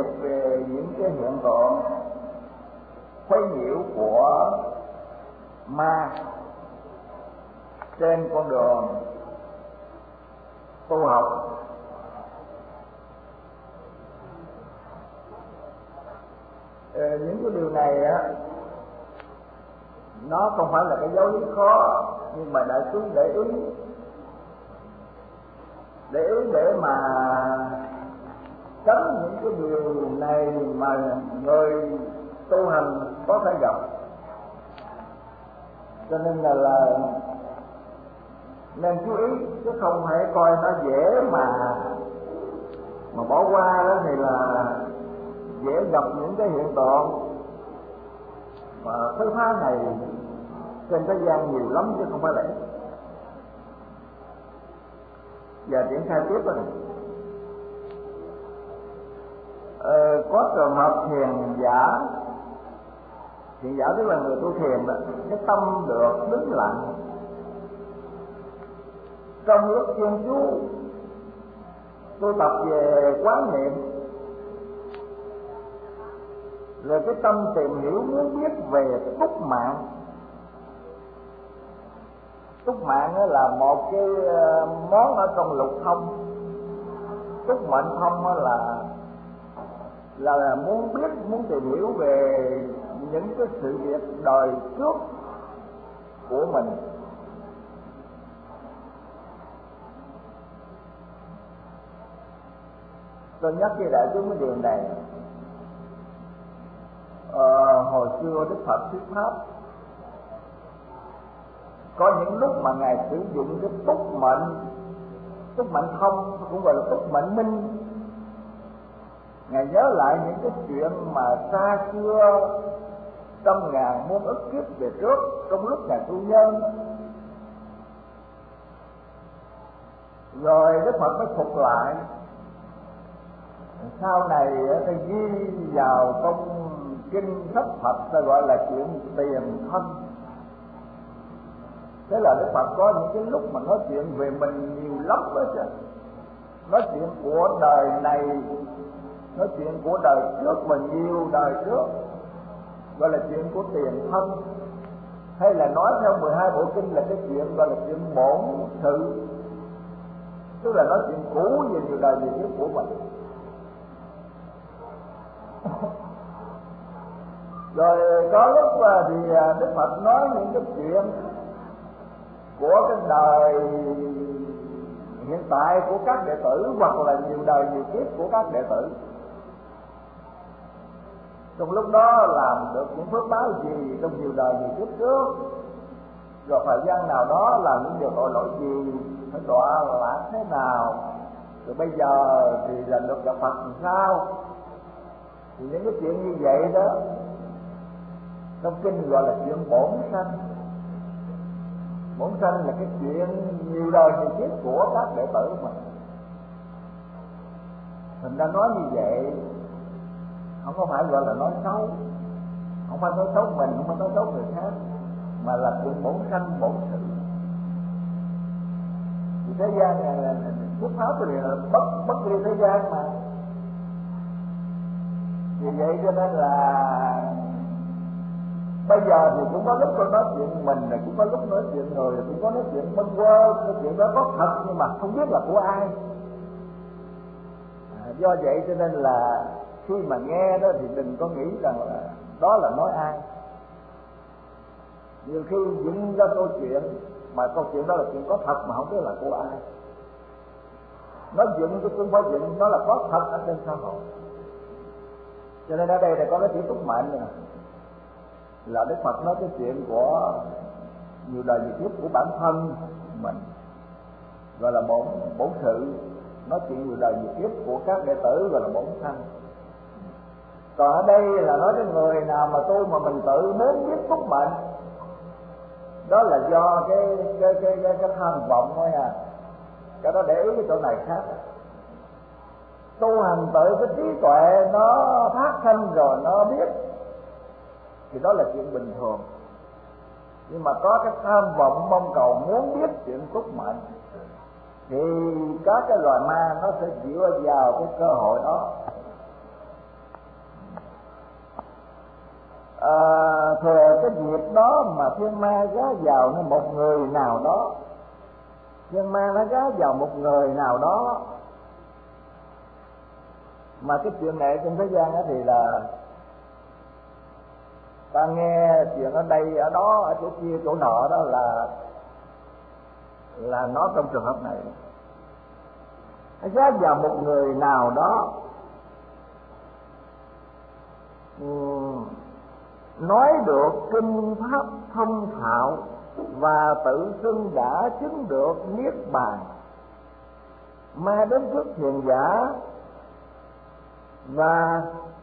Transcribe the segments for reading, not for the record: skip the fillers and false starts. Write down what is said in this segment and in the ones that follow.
biết về những cái hiện tượng quấy nhiễu của ma trên con đường tu học. Những cái điều này á, nó không phải là cái giáo lý khó, nhưng mà đại chúng để ý để mà tránh những cái điều này mà người tu hành có thể gặp. Cho nên là nên chú ý, chứ không phải coi nó dễ mà bỏ qua. Đó thì là dễ gặp những cái hiện tượng mà thứ phá này trên thế gian nhiều lắm chứ không phải là ít. Và triển khai tiếp rồi. Có trường hợp thiền giả tức là người tu thiền đó, cái tâm được đứng lặng trong lúc chuyên chú tu tập về quán niệm, rồi cái tâm tìm hiểu muốn biết về túc mạng. Túc mạng là một cái món ở trong lục thông. Túc mệnh thông là muốn biết, muốn tìm hiểu về những cái sự việc đời trước của mình. Tôi nhắc với đại chúng cái điều này. Hồi xưa Đức Phật thuyết pháp, có những lúc mà ngài sử dụng cái túc mệnh thông, cũng gọi là túc mệnh minh. Ngài nhớ lại những cái chuyện mà xa xưa trăm ngàn muôn ức kiếp về trước, trong lúc ngài tu nhân, rồi Đức Phật mới phục lại. Sau này thì ghi vào trong kinh sách Phật, ta gọi là chuyện tiền thân. Thế là Đức Phật có những cái lúc mà nói chuyện về mình nhiều lắm đó chứ. Nói chuyện của đời này, nói chuyện của đời trước và nhiều đời trước, gọi là chuyện của tiền thân. Hay là nói theo 12 bộ kinh là cái chuyện gọi là chuyện bổn sự, tức là nói chuyện cũ về nhiều đời nhiều kiếp của mình. Rồi có lúc thì Đức Phật nói những cái chuyện của cái đời hiện tại của các đệ tử, hoặc là nhiều đời nhiều kiếp của các đệ tử. Trong lúc đó làm được những phước báo gì trong nhiều đời nhiều kiếp trước, rồi thời gian nào đó làm những điều tội lỗi gì, phải đọa lạc thế nào, rồi bây giờ thì lần được gặp Phật làm sao. Thì những cái chuyện như vậy đó trong kinh gọi là chuyện bổn sanh. Bổn sanh là cái chuyện nhiều đời nhiều kiếp của các đệ tử mình. Mình đã nói như vậy không có phải gọi là nói xấu, không phải nói xấu mình, không phải nói xấu người khác, mà là chuyện bổn sanh bổn sự. Thì thế gian này là xuất pháp thì là bất ly thế gian mà. Vì vậy cho nên là bây giờ thì cũng có lúc tôi nói chuyện mình, rồi cũng có lúc nói chuyện người, rồi cũng có nói chuyện bâng quơ, cái chuyện đó có thật nhưng mà không biết là của ai. Do vậy cho nên là khi mà nghe đó thì đừng có nghĩ rằng là đó là nói ai. Nhiều khi dựng ra câu chuyện mà câu chuyện đó là chuyện có thật mà không biết là của ai. Nó dựng chứ không phải dựng, nó là có thật ở trên xã hội. Cho nên ở đây là có cái chữ túc mệnh này, là Đức Phật nói cái chuyện của nhiều đời nhiều kiếp của bản thân mình, gọi là bổn sự. Nói chuyện nhiều đời nhiều kiếp của các đệ tử gọi là bổn sanh. Còn ở đây là nói cái người nào mà tu mà mình tự muốn biết túc mệnh, đó là do cái tham vọng thôi à. Cái đó để ý cái chỗ này khác. Tu hành tự cái trí tuệ nó phát sanh rồi nó biết thì đó là chuyện bình thường. Nhưng mà có cái tham vọng mong cầu muốn biết chuyện túc mệnh thì các cái loài ma nó sẽ chịu vào cái cơ hội đó thừa cái dịp đó mà thiên ma gá vào nó một người nào đó, thiên ma nó gá vào một người nào đó. Mà cái chuyện này trên thế gian thì là ta nghe chuyện ở đây ở đó ở chỗ kia chỗ nọ đó là nó trong trường hợp này nó gá vào một người nào đó, nói được kinh pháp thông thạo và tự xưng đã chứng được niết bàn, ma đến trước hiền giả và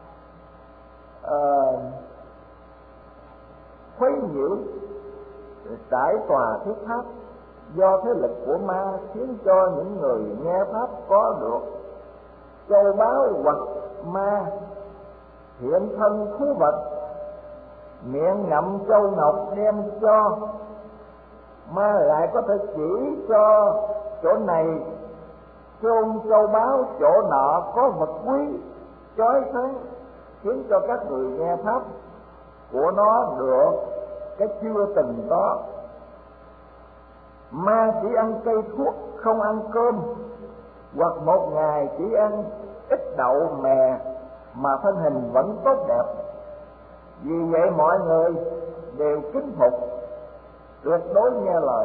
khuấy nhiễu trải tòa thuyết pháp. Do thế lực của ma khiến cho những người nghe pháp có được châu báu hoặc ma hiện thân thú vật, miệng ngậm châu ngọc đem cho, ma lại có thể chỉ cho chỗ này chôn châu báu, chỗ nọ có vật quý chói sáng, khiến cho các người nghe pháp của nó được cái chưa từng có. Ma chỉ ăn cây thuốc không ăn cơm, hoặc một ngày chỉ ăn ít đậu mè mà thân hình vẫn tốt đẹp. Vì vậy mọi người đều kính phục, tuyệt đối nghe lời.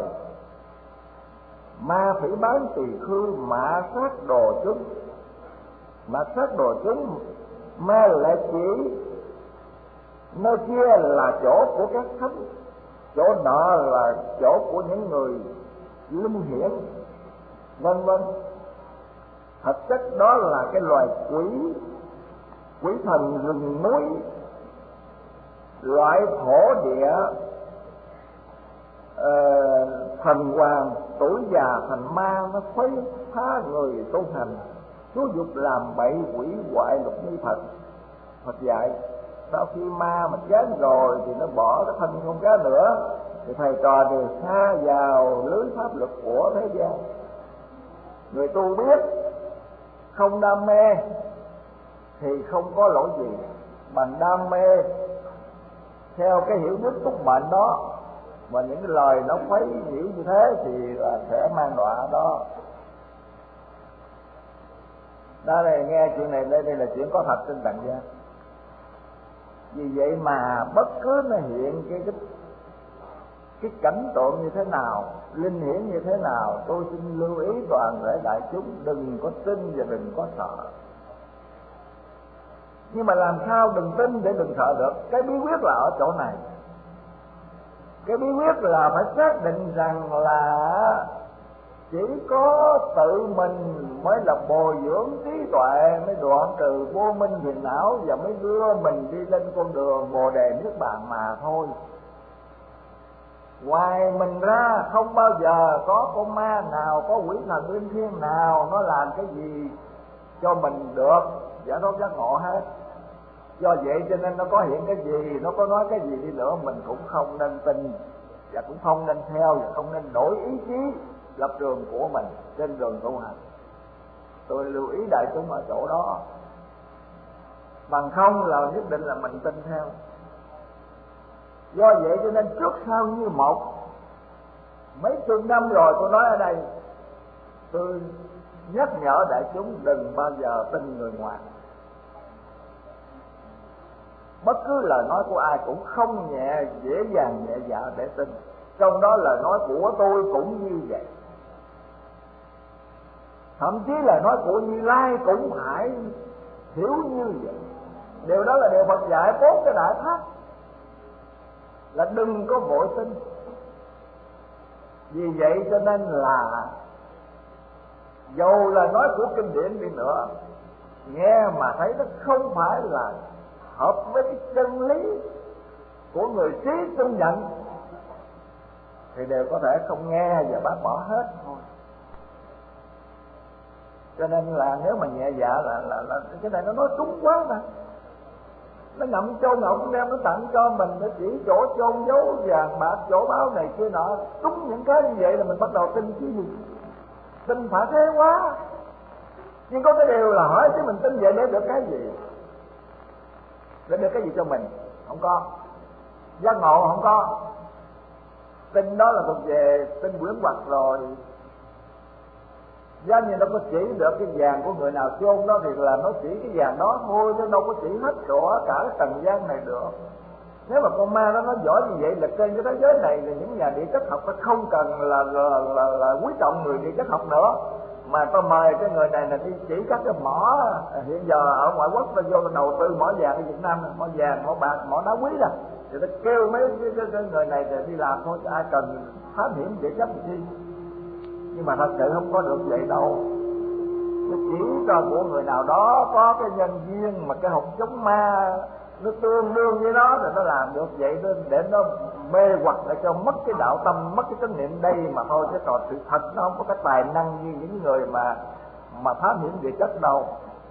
Ma phỉ bán tỳ khư mạ sát đồ chúng, mà sát đồ chúng ma lại chỉ nơi kia là chỗ của các thánh, chỗ nọ là chỗ của những người linh hiển, vân vân. Thật chất đó là cái loài quỷ thần rừng núi, loại thổ địa thần hoàng tuổi già thành ma, nó khuấy phá người tu hành, xúi dục làm bậy quỷ hoại lục như Phật. Phật dạy sau khi ma mà chết rồi thì nó bỏ cái thân không cá nữa, thì thầy trò đều xa vào lưới pháp luật của thế gian. Người tu biết không đam mê thì không có lỗi gì, bằng đam mê theo cái hiểu biết túc mệnh đó, mà những cái lời nó khuấy nhiễu như thế thì là sẽ mang đọa đó. Đó này, nghe chuyện này, đây là chuyện có thật trên trần gian. Vì vậy mà bất cứ nó hiện cái cảnh tượng như thế nào, linh hiển như thế nào, tôi xin lưu ý toàn thể đại chúng đừng có tin và đừng có sợ. Nhưng mà làm sao đừng tin để đừng sợ được? Cái bí quyết là ở chỗ này. Cái bí quyết là phải xác định rằng là chỉ có tự mình mới là bồi dưỡng trí tuệ, mới đoạn trừ vô minh phiền não và mới đưa mình đi lên con đường Bồ đề niết bàn mà thôi. Ngoài mình ra không bao giờ có con ma nào, có quỷ thần linh thiêng nào nó làm cái gì cho mình được giải thoát giác ngộ hết. Do vậy cho nên nó có hiện cái gì, nó có nói cái gì đi nữa, mình cũng không nên tin và cũng không nên theo, và không nên đổi ý chí lập trường của mình trên đường tu hành. Tôi lưu ý đại chúng ở chỗ đó, bằng không là nhất định là mình tin theo. Do vậy cho nên trước sau như một, mấy chục năm rồi tôi nói ở đây, tôi nhắc nhở đại chúng đừng bao giờ tin người ngoài. Bất cứ lời nói của ai cũng không dễ dàng nhẹ dạ để tin. Trong đó lời nói của tôi cũng như vậy, thậm chí lời nói của Như Lai cũng phải hiểu như vậy. Điều đó là điều Phật dạy 4 cái đại pháp, là đừng có vội tin. Vì vậy cho nên là dầu là nói của kinh điển đi nữa, nghe mà thấy nó không phải là hợp với cái chân lý của người trí trung nhận thì đều có thể không nghe và bác bỏ hết thôi. Cho nên là nếu mà nhẹ dạ là cái này nó nói trúng quá mà. Nó ngậm châu ngọc đem nó tặng cho mình, nó chỉ chỗ chôn giấu vàng bạc chỗ báo này kia nọ, trúng những cái như vậy là mình bắt đầu tin chứ gì. Tin phải thế quá. Nhưng có cái điều là hỏi chứ mình tin vậy để được cái gì? Để được cái gì cho mình? Không có. giác ngộ không có. Tin đó là thuộc về tin quyển hoặc rồi. Giống như nó có chỉ được cái vàng của người nào chôn đó thì là nó chỉ cái vàng đó thôi, chứ đâu có chỉ hết rõ cả cái trần gian này được. Nếu mà con ma nó giỏi như vậy là trên cái thế giới này thì những nhà địa chất học nó không cần là quý trọng người địa chất học nữa, mà ta mời cái người này là đi chỉ các cái mỏ hiện giờ ở ngoại quốc ta vô đầu tư mỏ vàng ở Việt Nam, mỏ vàng, mỏ bạc, mỏ đá quý đó, thì ta kêu mấy cái người này thì đi làm thôi, chứ ai cần thám hiểm địa chất gì. Nhưng mà thật sự không có được vậy đâu. Nó chỉ cho của người nào đó có cái nhân duyên mà cái hột giống ma nó tương đương với nó thì nó làm được vậy để nó mê hoặc để cho mất cái đạo tâm, mất cái chánh niệm đây mà thôi, chứ còn sự thật nó không có cái tài năng như những người mà thám hiểm địa chất đâu.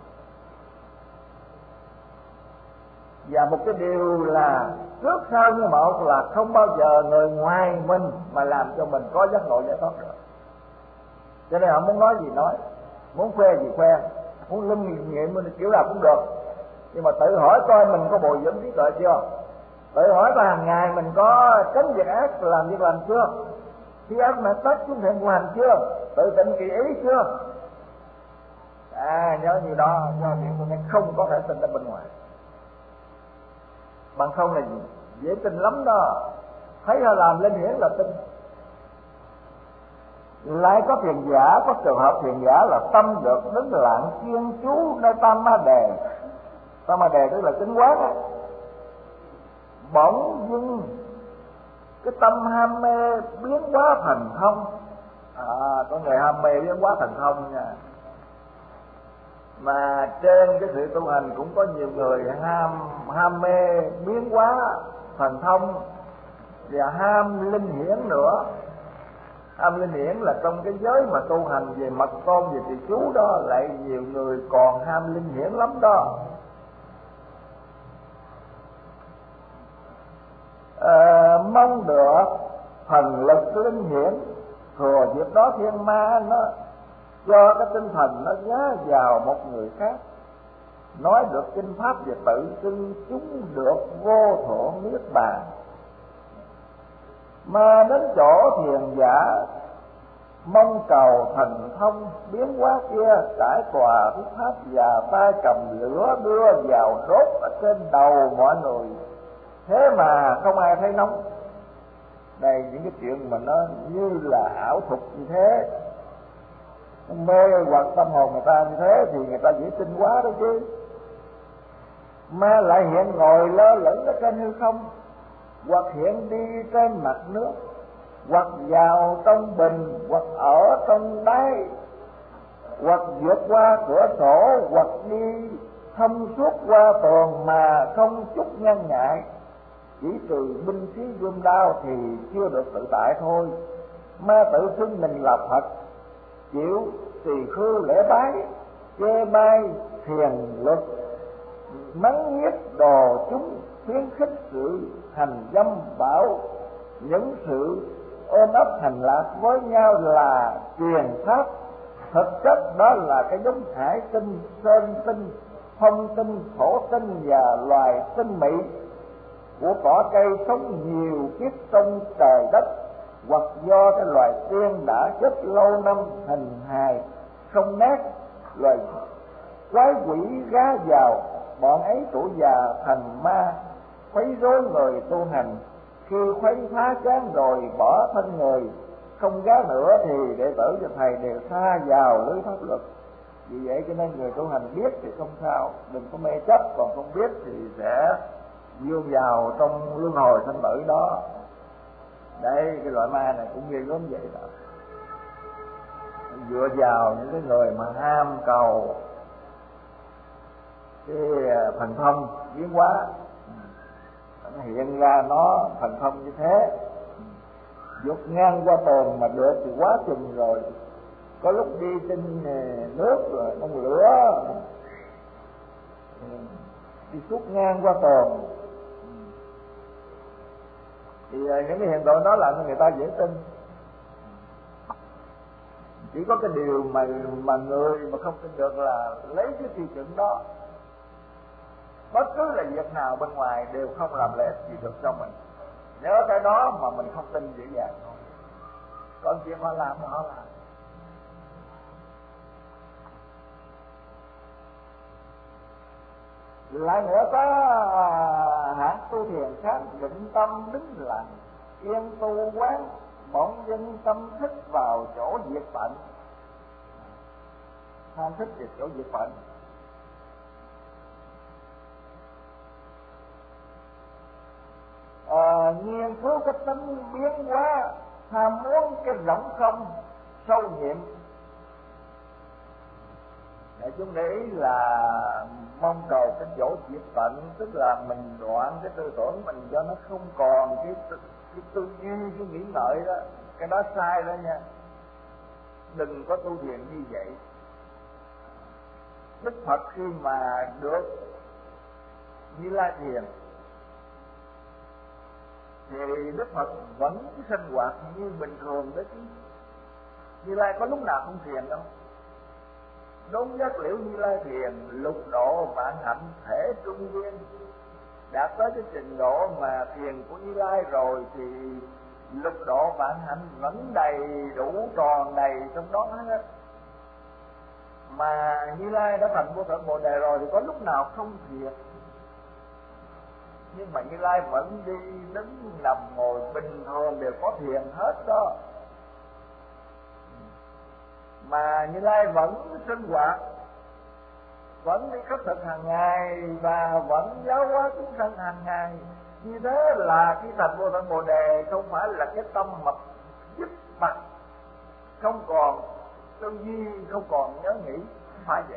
Và một cái điều là trước sau như một là không bao giờ người ngoài mình mà làm cho mình có giác ngộ giải thoát được. Cho nên họ muốn nói gì nói, muốn khoe gì khoe, muốn linh nghiệm kiểu nào cũng được. Nhưng mà tự hỏi coi mình có bồi dưỡng trí tuệ chưa? Tự hỏi coi hàng ngày mình có tránh việc ác làm việc lành chưa? Khi ác mà tắt chúng thiện của hành chưa? Tự tịnh kỳ ý chưa? Nhớ như đó do chuyện tôi nên không có thể tin ở bên ngoài. Bằng không là gì? Dễ tin lắm đó. Thấy họ làm lên hiển là tin. Lại có thiền giả, có trường hợp thiền giả là tâm được đứng lặng chuyên chú nơi tam ma đề. Tam ma đề tức là tính quán á. Bỗng dưng cái tâm ham mê biến hóa thành thông. Có người ham mê biến hóa thành thông nha. Mà trên cái sự tu hành cũng có nhiều người ham mê biến hóa thành thông và ham linh hiển nữa. Ham linh hiển là trong cái giới mà tu hành về mật tôn, về trì chú đó, lại nhiều người còn ham linh hiển lắm đó. Mong được thần lực linh hiển, thừa dịp đó thiên ma nó cho cái tinh thần nó giá vào một người khác, nói được kinh pháp và tự xưng chúng được vô thượng niết bàn. Mà đến chỗ thiền giả mong cầu thành thông biến hóa kia, trải tòa thuyết pháp và tay cầm lửa đưa vào đốt ở trên đầu mọi người, thế mà không ai thấy nóng. Đây những cái chuyện mà nó như là ảo thuật như thế, mê hoặc tâm hồn người ta như thế thì người ta dễ tin quá đó chứ. Ma lại hiện ngồi lơ lửng ở trên hư không, hoặc hiện đi trên mặt nước, hoặc vào trong bình, hoặc ở trong đáy, hoặc vượt qua cửa sổ, hoặc đi thông suốt qua tường mà không chút ngăn ngại. Chỉ trừ binh khí gươm đao thì chưa được tự tại thôi. Ma tự xưng mình là Phật, chịu tỳ khưu lễ bái, chê bai thiền luật, mắng nhiếc đồ chúng, khuyến khích sự hành dâm bạo. Những sự ôm ấp hành lạc với nhau là truyền pháp, thực chất đó là cái giống hải tinh, sơn tinh, phong tinh, thổ tinh và loài tinh mị của cỏ cây sống nhiều kiếp trong trời đất, hoặc do cái loài tiên đã chết lâu năm hình hài không nát, loài quái quỷ gá vào, bọn ấy tuổi già thành ma quấy rối người tu hành. Khi khuấy phá chán rồi bỏ thân người, không gá nữa thì đệ tử cho thầy đều xa vào lưới pháp luật. Vì vậy cho nên người tu hành biết thì không sao, đừng có mê chấp, còn không biết thì sẽ vươn vào trong luân hồi sanh tử đó. Đây, cái loại ma này cũng ghê gớm vậy đó. Dựa vào những cái người mà ham cầu cái thần thông biến hóa, nó hiện ra nó thần thông như thế. Vượt ngang qua tường mà được thì quá chừng rồi. Có lúc đi trên nước rồi bông lửa, đi suốt ngang qua tường, thì những cái hiện tượng đó làm cho người ta dễ tin. Chỉ có cái điều mà người mà không tin được là lấy cái tiêu chuẩn đó, bất cứ là việc nào bên ngoài đều không làm lệ gì được cho mình. nhớ cái đó mà mình không tin dễ dàng thôi. Còn chuyện họ làm mà họ làm. Lại nữa có hạng tu thiền khác, định tâm đứng lặng yên tu quán, bỗng dưng tâm thức vào chỗ diệt phận. Tham thức về chỗ diệt phận. Nghiên cứu cái tính biến hóa, tham muốn cái rỗng không sâu nhiệm. Để chúng để ý là mong cầu cái chỗ diệt phận, tức là mình đoạn cái tư tưởng mình cho nó không còn cái tư duy, cái nghĩ ngợi đó, cái đó sai đó nha. Đừng có tu thiền như vậy. Đức Phật khi mà được Như Lai thiền thì Đức Phật vẫn sinh hoạt như bình thường đấy chứ. Như Lai có lúc nào không thiền đâu. Đốn giác liễu Như Lai thiền, lục độ vạn hạnh thể trung viên. Đạt tới cái trình độ mà thiền của Như Lai rồi thì lục độ vạn hạnh vẫn đầy đủ, tròn đầy trong đó hết. Mà Như Lai đã thành vô thượng Bồ Đề rồi thì có lúc nào không thiền. Nhưng mà Như Lai vẫn đi đứng nằm ngồi bình thường đều có thiền hết đó. Mà Như Lai vẫn sinh hoạt, vẫn đi khất thực hàng ngày và vẫn giáo hóa chúng sanh hàng ngày. Như thế là khi thành vô thượng Bồ Đề không phải là cái tâm mập dứt mặt, không còn tư duy, không còn nhớ nghĩ, không phải vậy.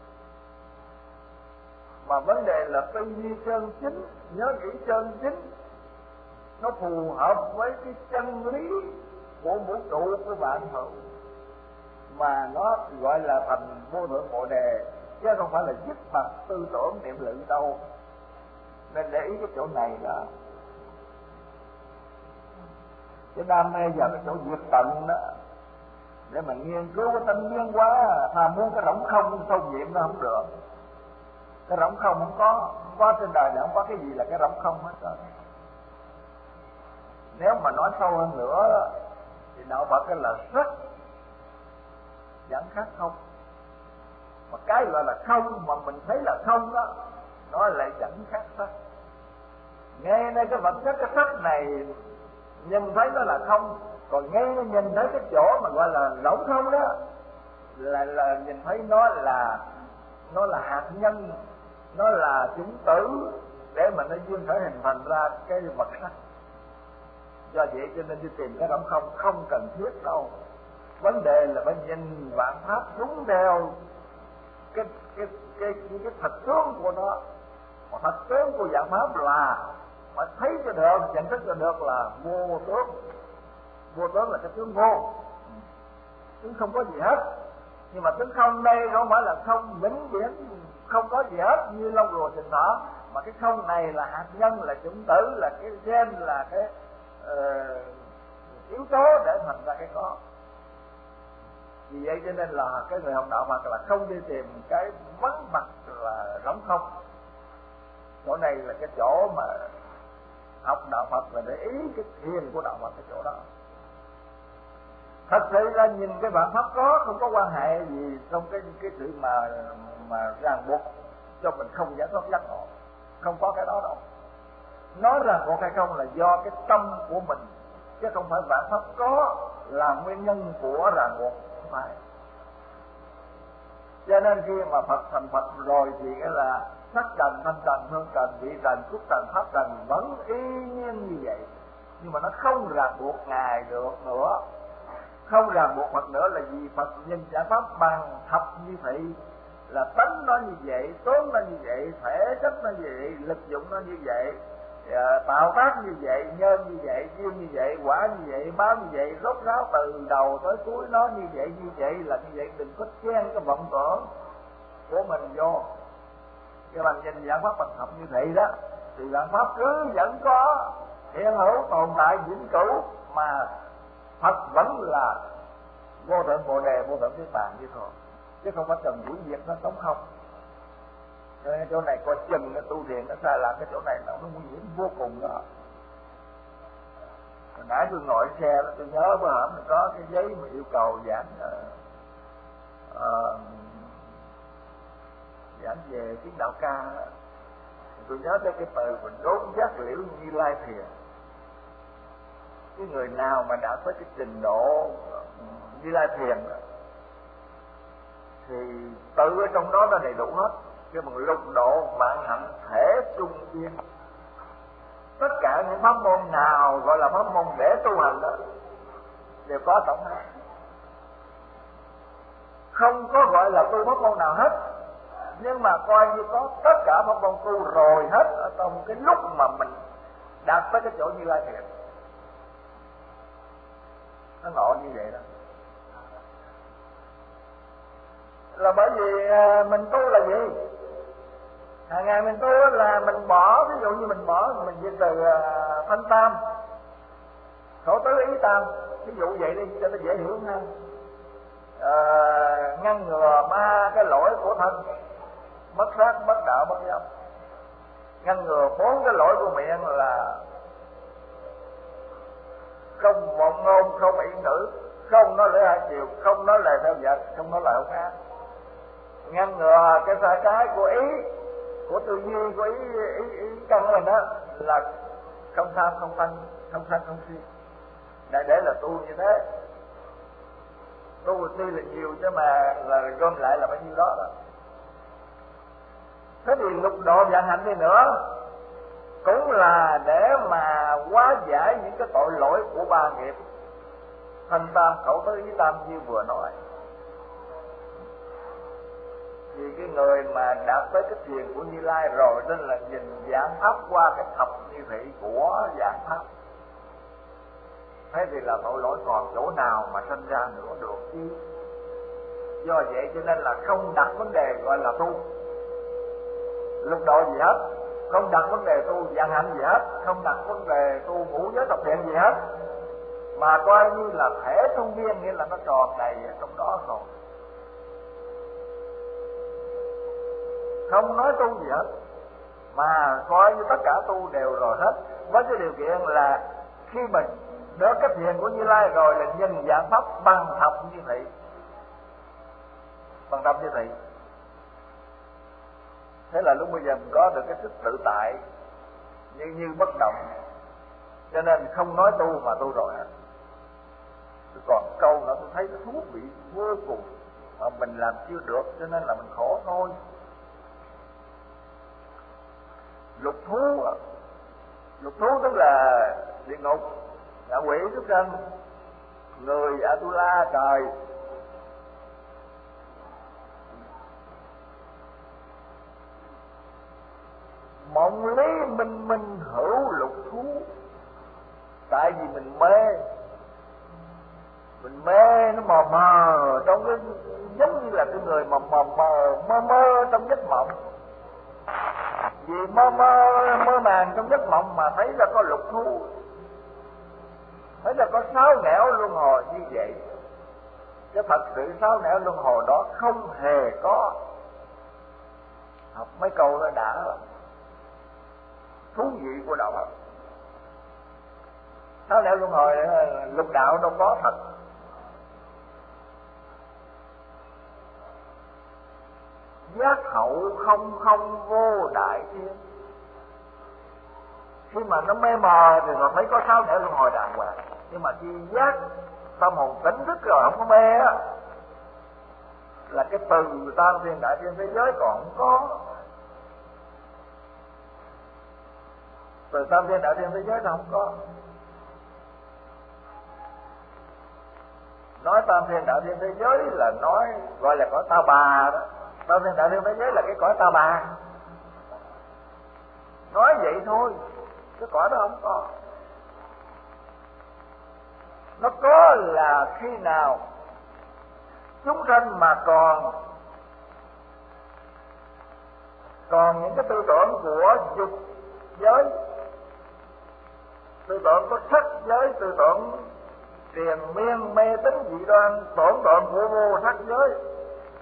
Mà vấn đề là tư duy chân chính, nhớ nghĩ chân chính, nó phù hợp với cái chân lý của vũ trụ của vạn hữu, mà nó gọi là thành vô thượng Bồ Đề, chứ không phải là dứt mặt tư tưởng niệm lự đâu. Nên để ý cái chỗ này là cái đam mê vào cái chỗ diệt tận đó, để mà nghiên cứu cái tinh biến hóa. Tham muốn cái rỗng không sâu nhiệm nó không được. Cái rỗng không không có trên đời này không có cái gì là cái rỗng không hết rồi. Nếu mà nói sâu hơn nữa thì đạo Phật là sắc chẳng khác không. Mà cái gọi là không mà mình thấy là không đó, nó lại chẳng khác sắc. Ngay đây cái vật chất cái sắc này nhìn thấy nó là không, còn ngay nhìn thấy cái chỗ mà gọi là rỗng không đó là nhìn thấy nó là hạt nhân, nó là chủng tử để mà nó duyên khởi hình thành ra cái vật sắc. Do vậy cho nên đi tìm cái rỗng không không cần thiết đâu. Vấn đề là phải nhìn vạn pháp đúng theo cái thật tướng của nó. Mà thật tướng của vạn pháp là phải thấy cho được, nhận thức cho được là vô tướng. Vô tướng là cái tướng vô, tướng không có gì hết. Nhưng mà tướng không đây không phải là không vĩnh viễn không có gì hết như lâu rồi thịnh thọ, mà cái không này là hạt nhân, là chủng tử, là cái gen, là cái yếu tố để thành ra cái có. Vì vậy cho nên là cái người học đạo Phật là không đi tìm cái vắng mặt là rỗng không. Chỗ này là cái chỗ mà học đạo Phật là để ý cái thiền của đạo Phật cái chỗ đó. Thật sự là nhìn cái bản pháp có không có quan hệ gì trong cái sự mà ràng buộc cho mình không giải thoát giác ngộ, không có cái đó đâu. Nói ràng buộc hay không là do cái tâm của mình, chứ không phải bản pháp có là nguyên nhân của ràng buộc, không phải. Cho nên khi mà Phật thành Phật rồi thì cái là sắc trần, thanh trần, hương trần, vị trần, xúc trần, pháp trần vẫn y nhiên như vậy, nhưng mà nó không ràng buộc Ngài được nữa. Không ràng buộc Phật nữa là vì Phật nhìn giải pháp bằng thập như thị, là tánh nó như vậy, tướng nó như vậy, thể chất nó như vậy, lực dụng nó như vậy, tạo tác như vậy, nhân như vậy, duyên như vậy, quả như vậy, báo như vậy, rốt ráo từ đầu tới cuối nó như vậy là như vậy. Đừng có chen cái vọng tưởng của mình vô. Cái bằng nhìn giải pháp bằng thập như thị đó thì giải pháp cứ vẫn có hiện hữu tồn tại vĩnh cửu, mà Phật vẫn là vô thượng Bồ Đề, vô thượng Niết Bàn như thôi, chứ không phải cần hủy diệt nó trống không. Cho nên chỗ này coi chừng nó tu thiền nó sai lạc, cái chỗ này nó nguy hiểm vô cùng đó. Hồi nãy tôi ngồi xe đó, tôi nhớ bữa hổm có cái giấy mà yêu cầu giảng giảng về tiếng đạo ca đó. Tôi nhớ tới cái từ mình đốn giác liễu Như Lai Thiền. Cái người nào mà đã tới cái trình độ Như Lai Thiền đó, thì tự ở trong đó nó đầy đủ hết. Cái bằng lục độ vạn hạnh thể trung viên, tất cả những pháp môn nào gọi là pháp môn để tu hành đó đều có tổng hết, không có gọi là tu pháp môn nào hết, nhưng mà coi như có tất cả pháp môn tu rồi hết ở trong cái lúc mà mình đạt tới cái chỗ Như Lai Thiền. Nó ngộ như vậy đó. Là bởi vì mình tu là gì? Hàng ngày mình tu là mình bỏ, ví dụ như mình bỏ, mình về từ thanh tam khẩu tứ ý tam, ví dụ vậy đi cho nó dễ hiểu hơn. Ngăn ngừa ba cái lỗi của thân: mất sát, mất đạo, mất dâm. Ngăn ngừa bốn cái lỗi của miệng là không vọng ngôn, không yển ngữ, không nói lời hai chiều, không nói lời theo vật, không nói lời hung ác. Ngăn ngừa cái sai trái của ý, của tư duy, của ý căn mình đó là không tham, không sân, không si. Để là tu như thế. Tu tuy là nhiều chứ mà là gom lại là bao nhiêu đó rồi. Thế thì lục độ vạn hạnh đi nữa cũng là để mà hóa giải những cái tội lỗi của ba nghiệp thanh tam khẩu tứ ý tam như vừa nói. Vì cái người mà đạt tới cái thiền của Như Lai rồi nên là nhìn dạng pháp qua cái thập như thị của dạng pháp. Thế thì là tội lỗi còn chỗ nào mà sinh ra nữa được chứ. Do vậy cho nên là không đặt vấn đề gọi là tu lục độ gì hết, không đặt vấn đề tu vạn hạnh gì hết, không đặt vấn đề tu ngũ giới thập thiện gì hết, mà coi như là thể trung viên, nghĩa là nó tròn đầy ở trong đó rồi, không nói tu gì hết, mà coi như tất cả tu đều rồi hết, với cái điều kiện là khi mình đỡ cái thiền của Như Lai rồi là nhìn dạng pháp bằng thập như thị, bằng thập như thị. Thế là lúc bây giờ mình có được cái sức tự tại như bất động, cho nên không nói tu mà tu rồi hết. Còn câu nữa tôi thấy nó thú vị vô cùng mà mình làm chưa được, cho nên là mình khổ thôi. Lục thú tức là địa ngục, ngạ quỷ, súc sanh, người, Atula, trời. Mộng lý minh hữu lục thú. Tại vì mình mê nó mờ mờ trong cái, giống như là cái người mà mơ trong giấc mộng. Vì mơ màng trong giấc mộng mà thấy là có lục thú, thấy là có sáu nẻo luân hồi như vậy. Chứ thật sự sáu nẻo luân hồi đó không hề có. Học mấy câu nó đã thú vị của đạo Phật. Sáu nẻo luân hồi lục đạo đâu có thật. Giác hậu không vô đại thiên. Khi mà nó mê mờ thì nó thấy có sáu nẻo luân hồi đàng hoàng, nhưng mà khi giác tâm hồn tỉnh thức rồi không có mê á, là cái từ tam thiên đại thiên thế giới còn không có. Từ tam thiên đại thiên thế giới nó không có. Nói tam thiên đại thiên thế giới là nói gọi là cõi ta bà đó. Tam thiên đại thiên thế giới là cái cõi ta bà. Nói vậy thôi, cái cõi đó không có. Nó có là khi nào chúng sanh mà còn những cái tư tưởng của dục giới, tư tưởng có sắc giới, tư tưởng triền miên mê tín dị đoan, tổn tượng của vô sắc giới.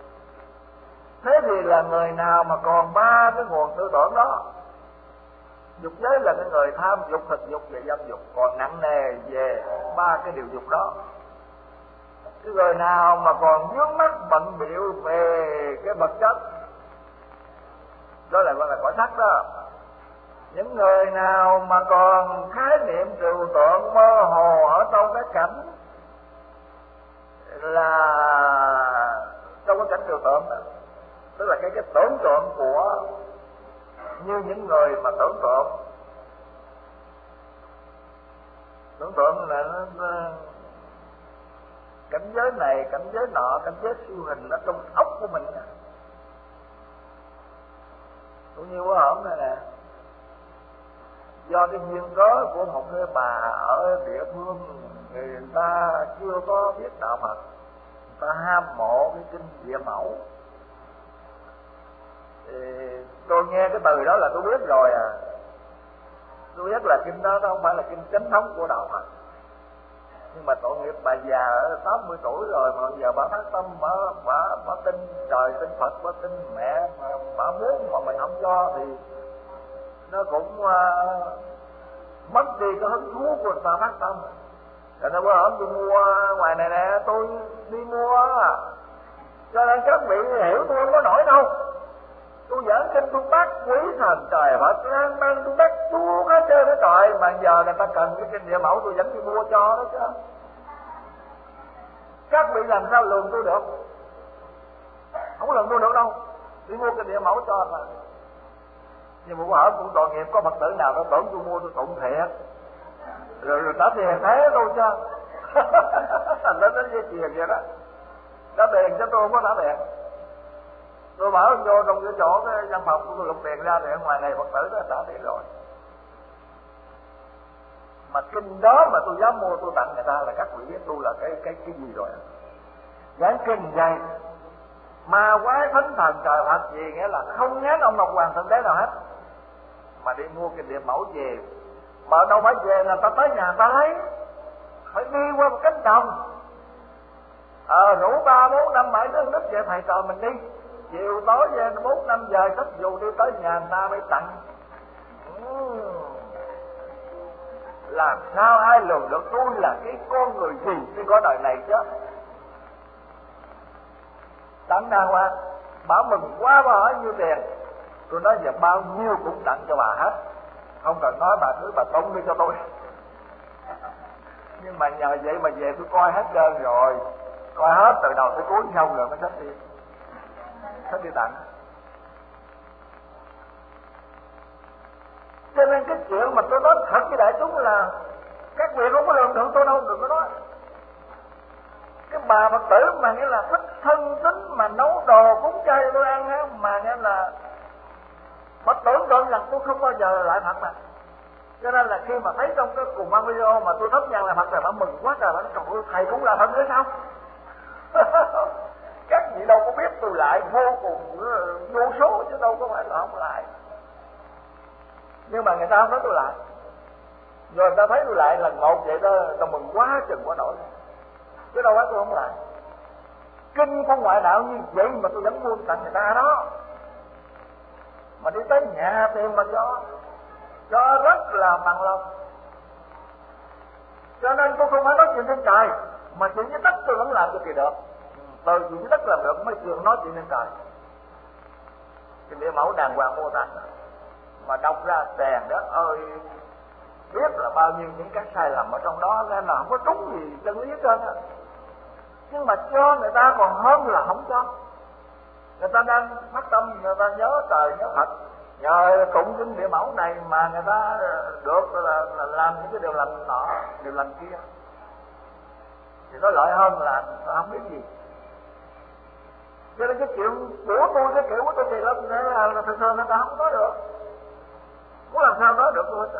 Thế thì là người nào mà còn ba cái nguồn tư tưởng đó Dục giới là cái người tham dục, thực dục và dâm dục, còn nặng nề về ba cái điều dục đó. Cái người nào mà còn vướng mắc bận bịu về cái vật chất, đó là gọi là cõi sắc đó. Những người nào mà còn khái niệm trừu tượng mơ hồ ở trong cái cảnh, là trong cái cảnh trừu tượng đó, tức là cái tưởng tượng của, như những người mà tưởng tượng là nó cảnh giới này, cảnh giới nọ, cảnh giới siêu hình ở trong óc của mình. Cũng như bữa hổm này nè, do cái duyên cớ của một người bà ở địa phương, người ta chưa có biết đạo Phật, người ta ham mộ cái kinh Địa Mẫu. Thì tôi nghe cái từ đó là tôi biết rồi à. Tôi biết là kinh đó nó không phải là kinh chánh thống của đạo Phật. Nhưng mà tội nghiệp bà già ở 80 tuổi rồi mà giờ bà phát tâm, bà tin trời, tin Phật, bà tin mẹ, mà bà muốn mà mình không cho thì nó cũng mất đi cái hứng thú của người ta phát tâm. Rồi nó bữa hôm tôi mua ngoài này nè, tôi đi mua, cho nên các vị hiểu tôi không có nổi đâu. Tôi giảng kinh tôi bắt quý thần trời Phật lang mang, tôi bắt tuốt hết trơn hết trời, mà giờ người ta cần cái kinh Địa Mẫu tôi vẫn đi mua cho đó chứ. Các vị làm sao lường tôi được? Không lường tôi được đâu. Đi mua kinh Địa Mẫu cho mà. Nhưng mà hỏi cũng tội nghiệp, có Phật tử nào nó tưởng tôi mua tôi tụng thiệt rồi trả tiền thế đâu chứ. Thành ra nó dây chuyền vậy đó. Trả tiền cho tôi không có trả tiền. Tôi bảo vô trong cái chỗ cái văn phòng của tôi lục tiền ra thì ở ngoài này Phật tử nó trả tiền rồi. Mà kinh đó mà tôi dám mua tôi tặng người ta là các vị biết tôi là cái gì rồi. Giảng kinh dày ma quái thánh thần trời Phật gì, nghĩa là không ngán ông Ngọc Hoàng Thượng Đế nào hết. Mà đi mua kinh Địa Mẫu về, mà đâu phải về là ta tới nhà ta lấy, phải đi qua một cánh đồng, rủ 3, 4, 5 7 đứa nít về thầy trò mình đi, chiều tối về 4, 5 giờ cất dù đi tới nhà người ta mới tặng. Làm sao ai lường được tôi là cái con người gì trên cõi đời này chứ. Tặng đàng hoàng, bà mừng quá, bà hỏi nhiêu tiền, tôi nói giờ bao nhiêu cũng tặng cho bà hết, không cần nói bà cứ bà tung đi cho tôi. Nhưng mà nhờ vậy mà về tôi coi hết trơn rồi, coi hết từ đầu tới cuối xong rồi mới xách đi tặng. Cho nên cái chuyện mà tôi nói thật với đại chúng là các vị không có lường được tôi đâu, đừng có nói. Cái bà Phật tử mà nghĩa là thích thân tính mà nấu đồ cúng chay tôi ăn á, mà nghĩa là bà tưởng tượng rằng tôi không bao giờ lại Phật mà. Cho nên là khi mà thấy trong cái cùng ban video mà tôi thắp nhang là Phật rồi, bà mừng quá trời, bà nói trời ơi thầy cũng là Phật nữa sao? Các vị đâu có biết tôi lại vô cùng vô số chứ đâu có phải là không lại. Nhưng mà người ta không nói tôi lại, rồi người ta thấy tôi lại lần một vậy đó, tao mừng quá chừng quá nổi. Chứ đâu phải tôi không lại. Kinh của ngoại đạo như vậy mà tôi vẫn mua tặng người ta đó. Mà đi tới nhà tiền mà cho rất là bằng lòng. Cho nên tôi không phải nói chuyện trên trời, mà chuyện với đất tôi vẫn làm cho kỳ được. Từ chuyện với đất làm được mới thường nói chuyện trên trời. Thì Địa Mẫu đàng hoàng mua tặng, mà đọc ra đèn đất ơi, biết là bao nhiêu những cái sai lầm ở trong đó, nên là không có trúng gì chân lý hết trơn á. Nhưng mà cho người ta còn hơn là không cho. Người ta đang phát tâm, người ta nhớ trời nhớ Phật, nhờ tụng kinh Địa Mẫu này mà người ta được là làm những cái điều lành nọ, điều lành kia, thì nó lợi hơn là không biết gì. Cho nên cái chuyện của tôi, cái kiểu của tôi thì lắm là thật sự người ta không nói được, muốn làm sao nói được tôi hết.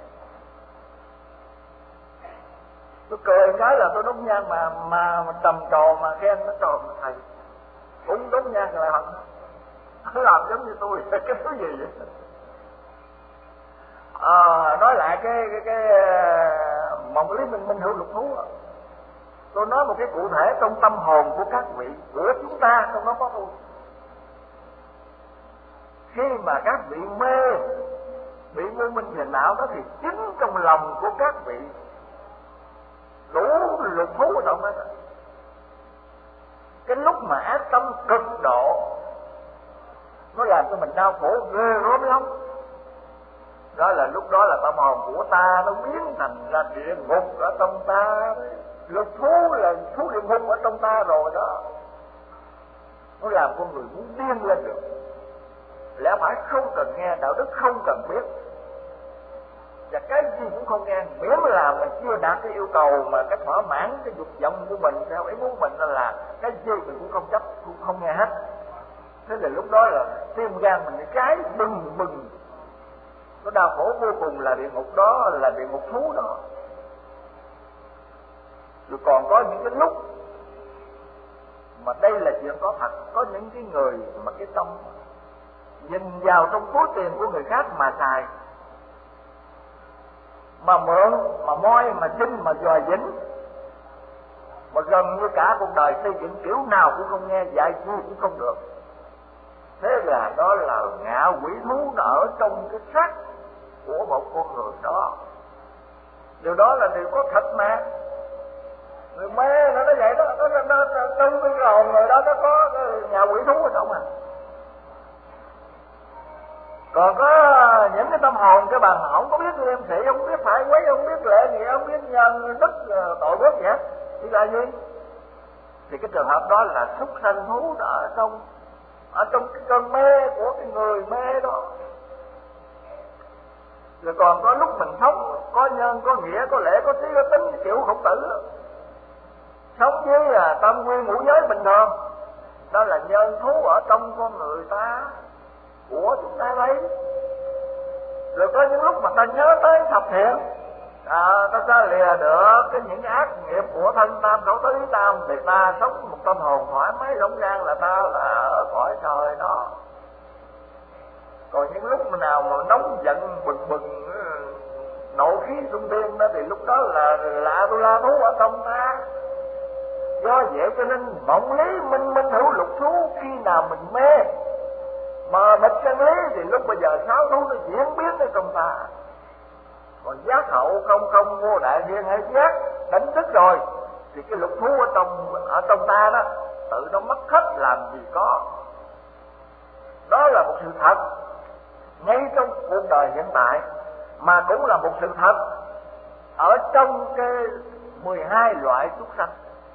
Tôi cười cái là tôi đốt nhang mà trầm trồ mà khen nó trồ thầy cũng đốt nhang lại Phật, nó làm giống như tôi cái thứ gì vậy. Nói lại cái một lý minh hữu lục thú, tôi nói một cái cụ thể trong tâm hồn của các vị, của chúng ta, trong đó có tôi. Khi mà các vị mê bị vô minh phiền não đó, thì chính trong lòng của các vị đủ lục thú ở trong đó. Cái lúc mà ác tâm cực độ nó làm cho mình đau khổ ghê gớm lắm. Đó là lúc đó là tâm hồn của ta nó biến thành ra địa ngục ở trong ta. Lục thú là thú địa ngục ở trong ta rồi đó. Nó làm con người muốn điên lên được. Lẽ phải không cần nghe, đạo đức không cần biết, và cái gì cũng không nghe, miễn là mình chưa đạt cái yêu cầu mà cái thỏa mãn cái dục vọng của mình theo ý muốn mình, là cái gì mình cũng không chấp, cũng không nghe hết. Thế là lúc đó là tim gan mình cái bừng bừng, nó đau khổ vô cùng, là địa ngục đó, là địa ngục thú đó. Rồi còn có những cái lúc mà đây là chuyện có thật, có những cái người mà cái tâm nhìn vào trong túi tiền của người khác mà xài, mà mượn, mà moi, mà xin, mà dò dính, mà gần như cả cuộc đời xây dựng kiểu nào cũng không nghe, dạy chi cũng không được. Thế là đó là ngạ quỷ thú nó ở trong cái xác của một con người đó. Điều đó là điều có thật mà. Người mê nó vậy đó, nó tư cái hồn người đó nó có cái nhà quỷ thú ở trong à. Còn có những cái tâm hồn cái bằng không có biết liêm sĩ, không biết phải quấy, không biết lễ nghĩa, không biết nhân đức tội phước gì hết, thì là gì? Thì cái trường hợp đó là súc sanh thú đó ở trong cái cơn mê của cái người mê đó. Rồi còn có lúc mình sống có nhân, có nghĩa, có lễ, có trí, có tính, kiểu Khổng Tử sống với tâm nguyên ngũ giới bình thường, đó là nhân thú ở trong con người ta, của chúng ta lấy. Rồi có những lúc mà ta nhớ tới thập thiện, ta xa lìa được những ác nghiệp của thân tam khẩu tứ tam, thì ta sống một tâm hồn thoải mái rộng rang, là ta là ở cõi trời đó. Còn những lúc nào mà nóng giận bừng nộ khí xung thiên đó, thì lúc đó là la thú ở trong ta. Do vậy cho nên mộng lý minh hữu lục thú, khi nào mình mê mà bịch chân lý thì lúc bây giờ sáu thú nó diễn biến ở trong ta. Còn giác hậu không vô đại thiên hay giác đánh thức rồi thì cái lục thú ở trong ta đó tự nó mất hết, làm gì có. Đó là một sự thật ngay trong cuộc đời hiện tại, mà cũng là một sự thật ở trong cái 12 loại súc sanh.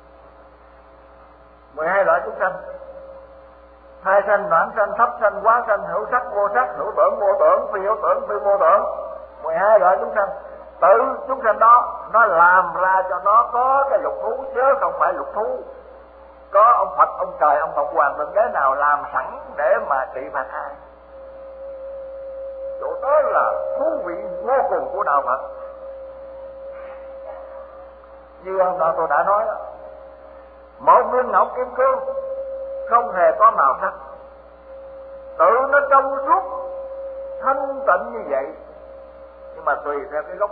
12 loại súc sanh: thai sanh, noãn sanh, thấp sanh, quá sanh, hữu sắc, vô sắc, hữu tưởng, vô tưởng, phi hữu tưởng, phi vô tưởng. 12 loại chúng sanh. Tự chúng sanh đó nó làm ra cho nó có cái lục thú, chứ không phải lục thú có ông Phật, ông trời, ông Ngọc Hoàng Thượng Đế nào làm sẵn để mà trị phạt ai. Chỗ đó là thú vị vô cùng của đạo Phật. Như hôm đó tôi đã nói đó, một viên ngọc kim cương không hề có màu sắc, tự nó trong suốt thanh tịnh như vậy, nhưng mà tùy theo cái góc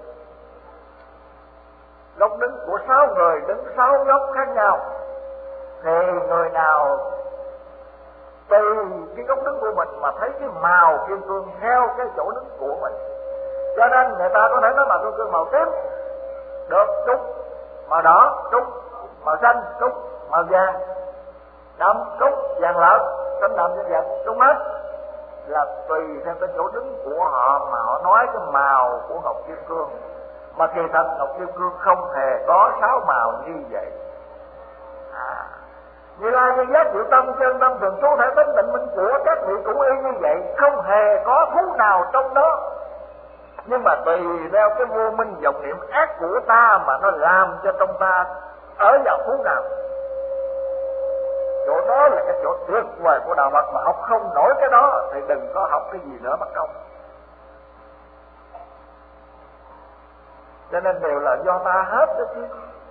đứng của 6 người đứng 6 góc khác nhau, thì người nào từ cái góc đứng của mình mà thấy cái màu kim cương theo cái chỗ đứng của mình. Cho nên người ta có thể nói màu kim cương màu tím được chút, màu đỏ chút, màu xanh chút, màu vàng đậm chút, vàng lợn xanh đậm như vậy chút hết, là tùy theo cái chỗ đứng của họ mà họ nói cái màu của ngọc kim cương. Mà kỳ thật ngọc kim cương không hề có 6 màu như vậy. Như Lai, Như Giác, Diệu Tâm, Chân Tâm, Thường Trú, Thể Tánh, Định Minh của các vị cũng y như vậy, không hề có thú nào trong đó. Nhưng mà tùy theo cái vô minh vọng niệm ác của ta mà nó làm cho trong ta ở vào thú nào. Chỗ đó là cái chỗ tuyệt vời của đạo Phật, mà học không nổi cái đó thì đừng có học cái gì nữa mất công. Cho nên đều là do ta hết đó chứ.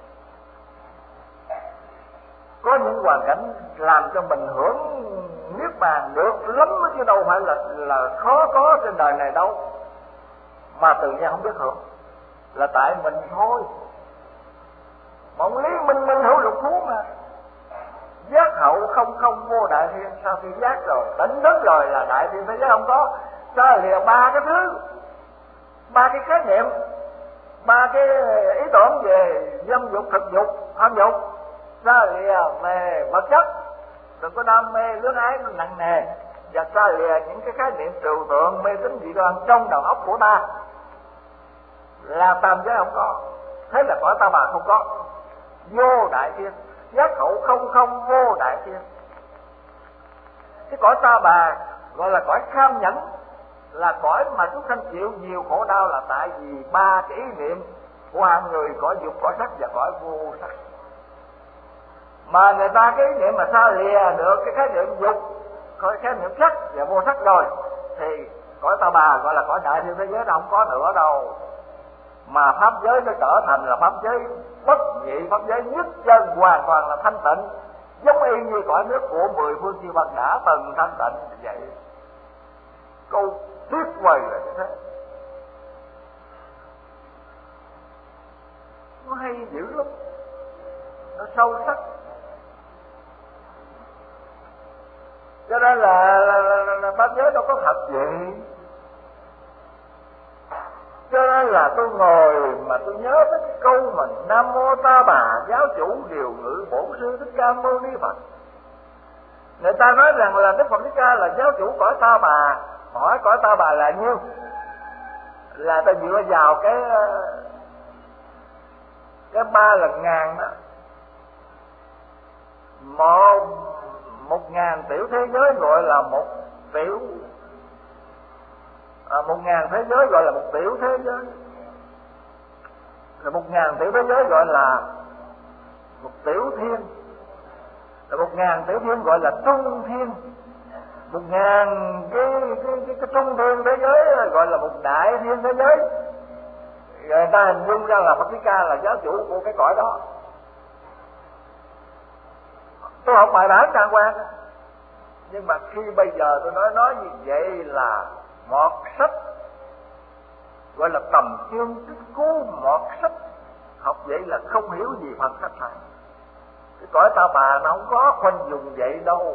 Có những hoàn cảnh làm cho mình hưởng niết bàn được lắm đó, chứ đâu phải là khó có trên đời này đâu. Mà tự nhiên không biết hưởng là tại mình thôi. Mộng lý minh hữu lục thú mà. Giác hậu không vô đại thiên, sau khi giác rồi tỉnh thức rồi là đại thiên thế giới không có. xa lìa ba cái thứ, ba cái khái niệm, ba cái ý tưởng về dâm dục, thực dục, tham dục, xa lìa về vật chất, đừng có đam mê luyến ái nó nặng nề, và xa lìa những cái khái niệm trừu tượng mê tín dị đoan trong đầu óc của ta, là tam giới không có. Thế là cõi ta bà không có, vô đại thiên, giác hữu không không vô đại thiên. Cái cõi ta bà gọi là cõi kham nhẫn, là cõi mà chúng sanh chịu nhiều khổ đau là tại vì ba cái ý niệm của hạng người: cõi dục, cõi sắc và cõi vô sắc. Mà người ta cái ý niệm mà xa lìa được cái khái niệm dục, cái khái niệm sắc và vô sắc rồi, thì cõi ta bà gọi là cõi đại thiên thế giới nó không có nữa đâu. Mà pháp giới nó trở thành là pháp giới bất nhị, pháp giới nhất chân, hoàn toàn là thanh tịnh, giống y như cõi nước của 10 phương chư Phật đã từng thanh tịnh vậy. Câu tuyệt vời là như thế, nó hay dữ lắm, nó sâu sắc. Cho nên là pháp giới đâu có thật vậy. Cho nên là tôi ngồi mà tôi nhớ tới cái câu mà Nam Mô Ta Bà Giáo Chủ Điều Ngự Bổn Sư Thích Ca Mâu Ni Phật. Người ta nói rằng là Đức Phật Thích Ca là giáo chủ cõi Ta Bà. Hỏi cõi Ta Bà là nhiêu? Là ta dựa vào cái 3 lần ngàn đó. 1.000 tiểu thế giới gọi là 1 tiểu, 1.000 thế giới gọi là 1 tiểu thế giới, rồi 1.000 tiểu thế giới gọi là 1 tiểu thiên, rồi 1.000 tiểu thiên gọi là trung thiên, 1.000 cái trung thiên thế giới gọi là 1 đại thiên thế giới. Người ta hình dung ra là Phật Thích Ca là giáo chủ của cái cõi đó. Tôi học bài bản đàng hoàng, nhưng mà khi bây giờ tôi nói như vậy là mọt sách, gọi là tầm chương tích cú mọt sách. Học vậy là không hiểu gì Phật hết thảy. Cái cõi Ta Bà nó không có khoanh dùng vậy đâu.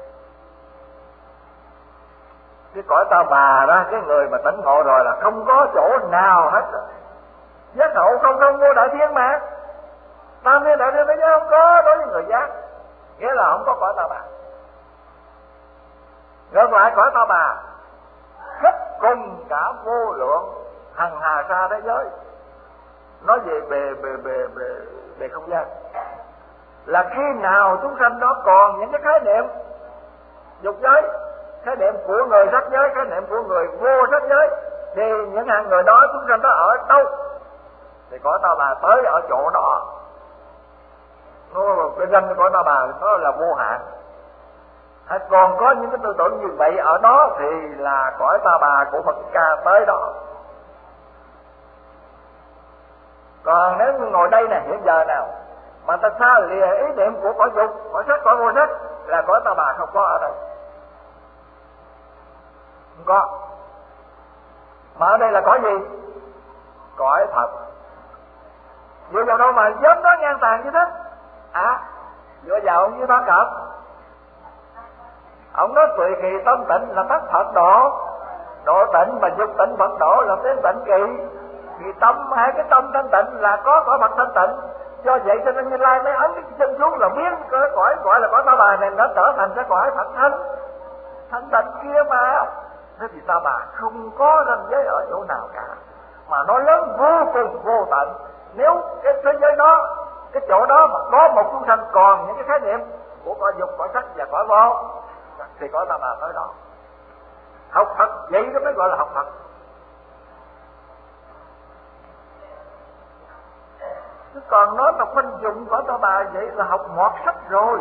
Cái cõi Ta Bà đó, cái người mà tỉnh ngộ rồi là không có chỗ nào hết. Giác hậu không không vô đại thiên mà. Tam thiên đại thiên thế giới không có đối với người giác, nghĩa là không có cõi Ta Bà. Ngược lại cõi Ta Bà khắp cùng cả vô lượng hằng hà sa thế giới, nói về bề không gian, là khi nào chúng sanh đó còn những cái khái niệm dục giới, khái niệm của người sắc giới, khái niệm của người vô sắc giới, thì những hạng người đó chúng sanh đó ở đâu? Thì cõi Ta Bà tới ở chỗ đó. Cái danh của cõi Ta Bà nó là vô hạn. Còn có những cái tư tưởng như vậy ở đó thì là cõi Ta Bà của Phật Ca tới đó. Còn nếu như ngồi đây nè, hiện giờ nào mà ta xa lìa ý niệm của cõi dục, cõi sắc, cõi vô sắc, là cõi Ta Bà không có ở đây, không có. Mà ở đây là cõi gì? Cõi thật. Dựa vào đâu mà dám nói ngang tàn như thế? Dựa vào ông với Bán Cập. Ông nói tùy kỳ tâm tịnh là tất Phật độ, độ tịnh mà dục tịnh Phật độ là tiến tịnh kỳ. Vì tâm, hai cái tâm thanh tịnh là có cõi Phật thanh tịnh. Do vậy cho nên Như Lai mới ấn cái chân xuống là biến cái cõi gọi là cõi Ta Bà này nó trở thành cái cõi Phật thanh tịnh kia mà. Thế thì Ta Bà không có ranh giới ở chỗ nào cả, mà nó lớn vô cùng vô tận. Nếu cái thế giới đó, cái chỗ đó mà có một chúng sanh còn những cái khái niệm của cõi dục, cõi sắc và cõi vô, thì cõi Ta Bà tới đó. Học Phật vậy đó mới gọi là học Phật. Chứ còn nói mà khoanh dụng cõi Ta Bà vậy là học mọt sách rồi.